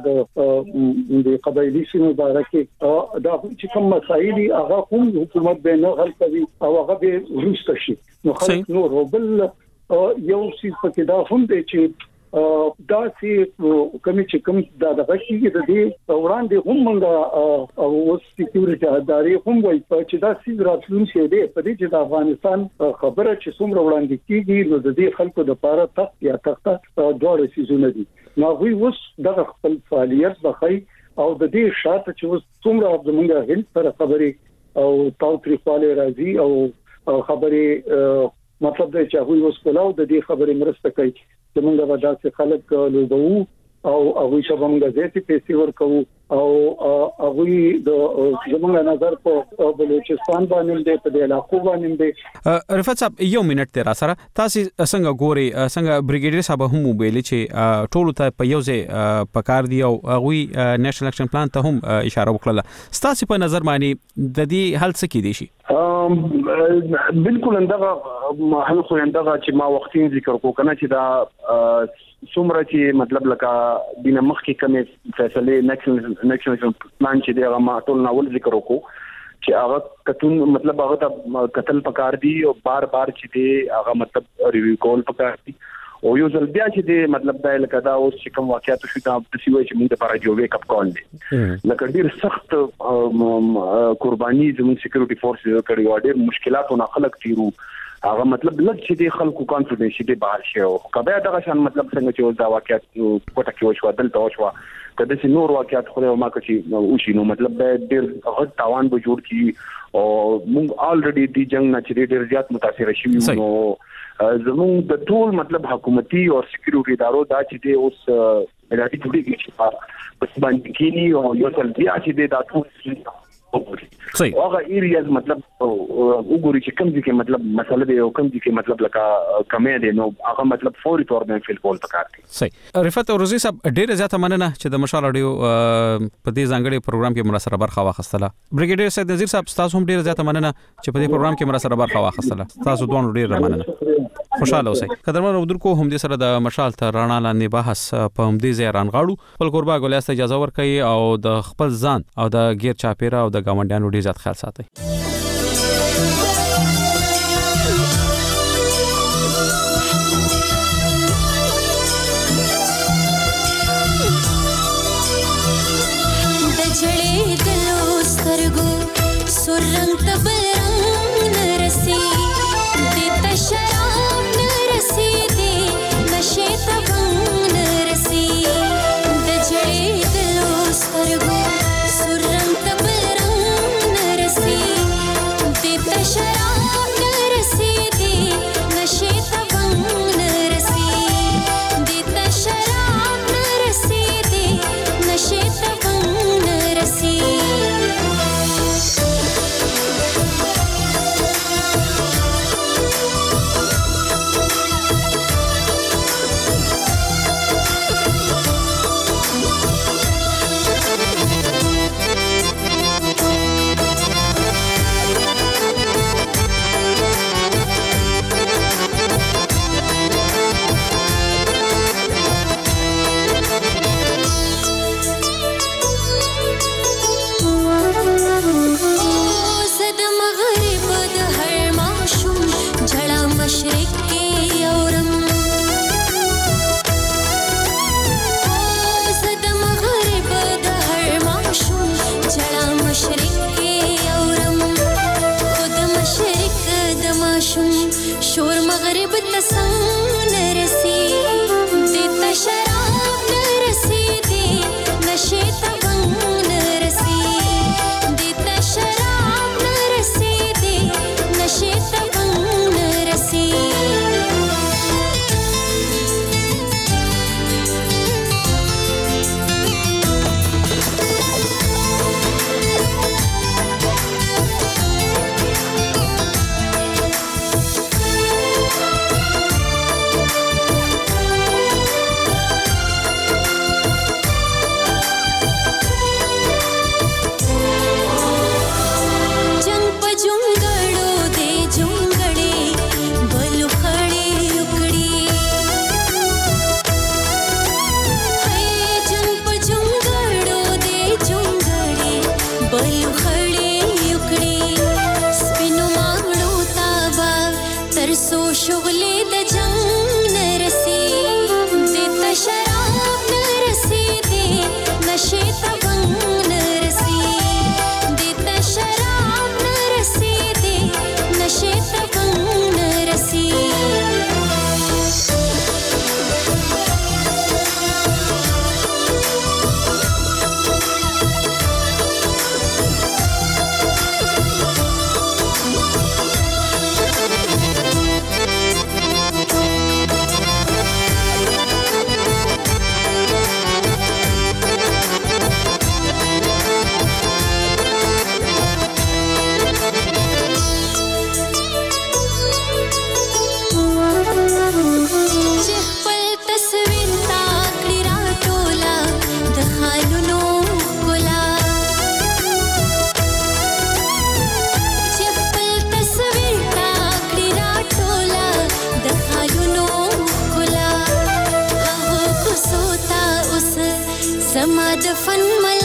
J: د د قبایلی سیمو باره کې دا چې کوم مسایل هغه هم حکومت به نه حل کوي او هغه به ورسته شي نو خلک نور بل یو څه پکې دا هم دی چې دا چې کوم چې کوم دا د غږی د دې وړاندې هم موږ او سکیورټي ادارې هم وایي چې دا سیز راتلونکي دی په دې چې د افغانستان خبره چې څومره وړاندې کیږي نو د دې خلکو د لپاره تخت یا تخت دوه سیزونه دي نو وی اوس د خپل فعالیت بخای او د دې شاته چې اوس څومره زمونږ هند سره خبرې او تاوتریخواله راځي او خبرې مطلب دا چې هغه اوس کولاو د دې خبرې مرسته کوي چې موږ به داسې خلک لوبو او هغه شبم د زیاتې پیسې ورکو او هغه د زموږ نظر په بلوچستان باندې د په علاقو باندې د
Z: رفعت صاحب یو منټ تیر سره تاسو څنګه ګوري څنګه بریګیډیر صاحب هم ویل چې ټول ته په یو ځای پکار دی او هغه نېشنل اکشن پلان ته هم اشاره وکړه تاسو په نظر باندې د دې حل څه کې دي شي
H: بالکل اندغه حل خو اندغه چې ما وختین ذکر کو کنه چې دا څومره چې مطلب لکه دینه مخ کې کومه فیصله نېشنل نېشنل پلان چې دا ما ټول ناول ذکر وکړو چې هغه کتون مطلب هغه ته قتل پکار دی او بار بار چې دی هغه مطلب ریویو کول پکار دی او یو ځل بیا چې دی مطلب دا لکه دا اوس چې کوم واقعیت شو دا د سیوي چې موږ لپاره جو ویک اپ کول دي لکه ډیر سخت قرباني زموږ سکیورټي فورسز کړي او ډیر مشکلاتونه خلک تیرو هغه مطلب لږ چې دی خلکو کانفیډنس دي بهر شي او کبه دا شان مطلب څنګه چې دا واقعیت کوټه کې وشو دلته وشو کله چې نور واقعیت خو ما کوي او شي نو مطلب ډیر غټ تاوان به جوړ کی او موږ الریډي دی جنگ نه چې ډیر زیات متاثر شي نو زموږ د ټول مطلب حکومتي او سکیورټي ادارو دا چې دی اوس ملاتي ټولې کې چې په باندې کې او یو ځل بیا چې دی دا ټول صحیح هغه ایریاز مطلب وګوري چې کوم دي کې مطلب مسله دی او کوم دي کې مطلب لکه کمې دي نو هغه مطلب فوري تور باندې فیل کول پکار دي
Z: صحیح رفعت اورزي صاحب ډېر زیاته مننه چې د مشال اډیو په دې ځانګړي پروګرام کې مرسته برخه واخیستله بریګیډیر سید نذیر صاحب تاسو هم ډېر زیاته مننه چې په دې پروګرام کې مرسته برخه واخیستله تاسو دوه ډېر مننه خوشاله اوسئ قدرمن اردوونکو هم دې سره د مشال تر رڼا لاندې بحث په هم دې ځای رانغاړو خپل قربا ګولیاست اجازه ورکړي او د خپل ځان او د غیر چاپیره او د ګاونډیانو ډېر زیات خیال ساتئ
K: सुरंग तबरंग नरसी देता शराब नरसी दे नशे तबंग नरसी दजड़े दिलो सरगो सुरंग तबरंग नरसी देता शराब नरसी दे नशे तबंग नरसी देता शराब नरसी दे नशे तबंग नरसी शोर मगरिब तसंग नरसी देता शराब नरसी दे नशे तबंग नरसी देता शराब नरसी दे नशे तबंग नरसी د فن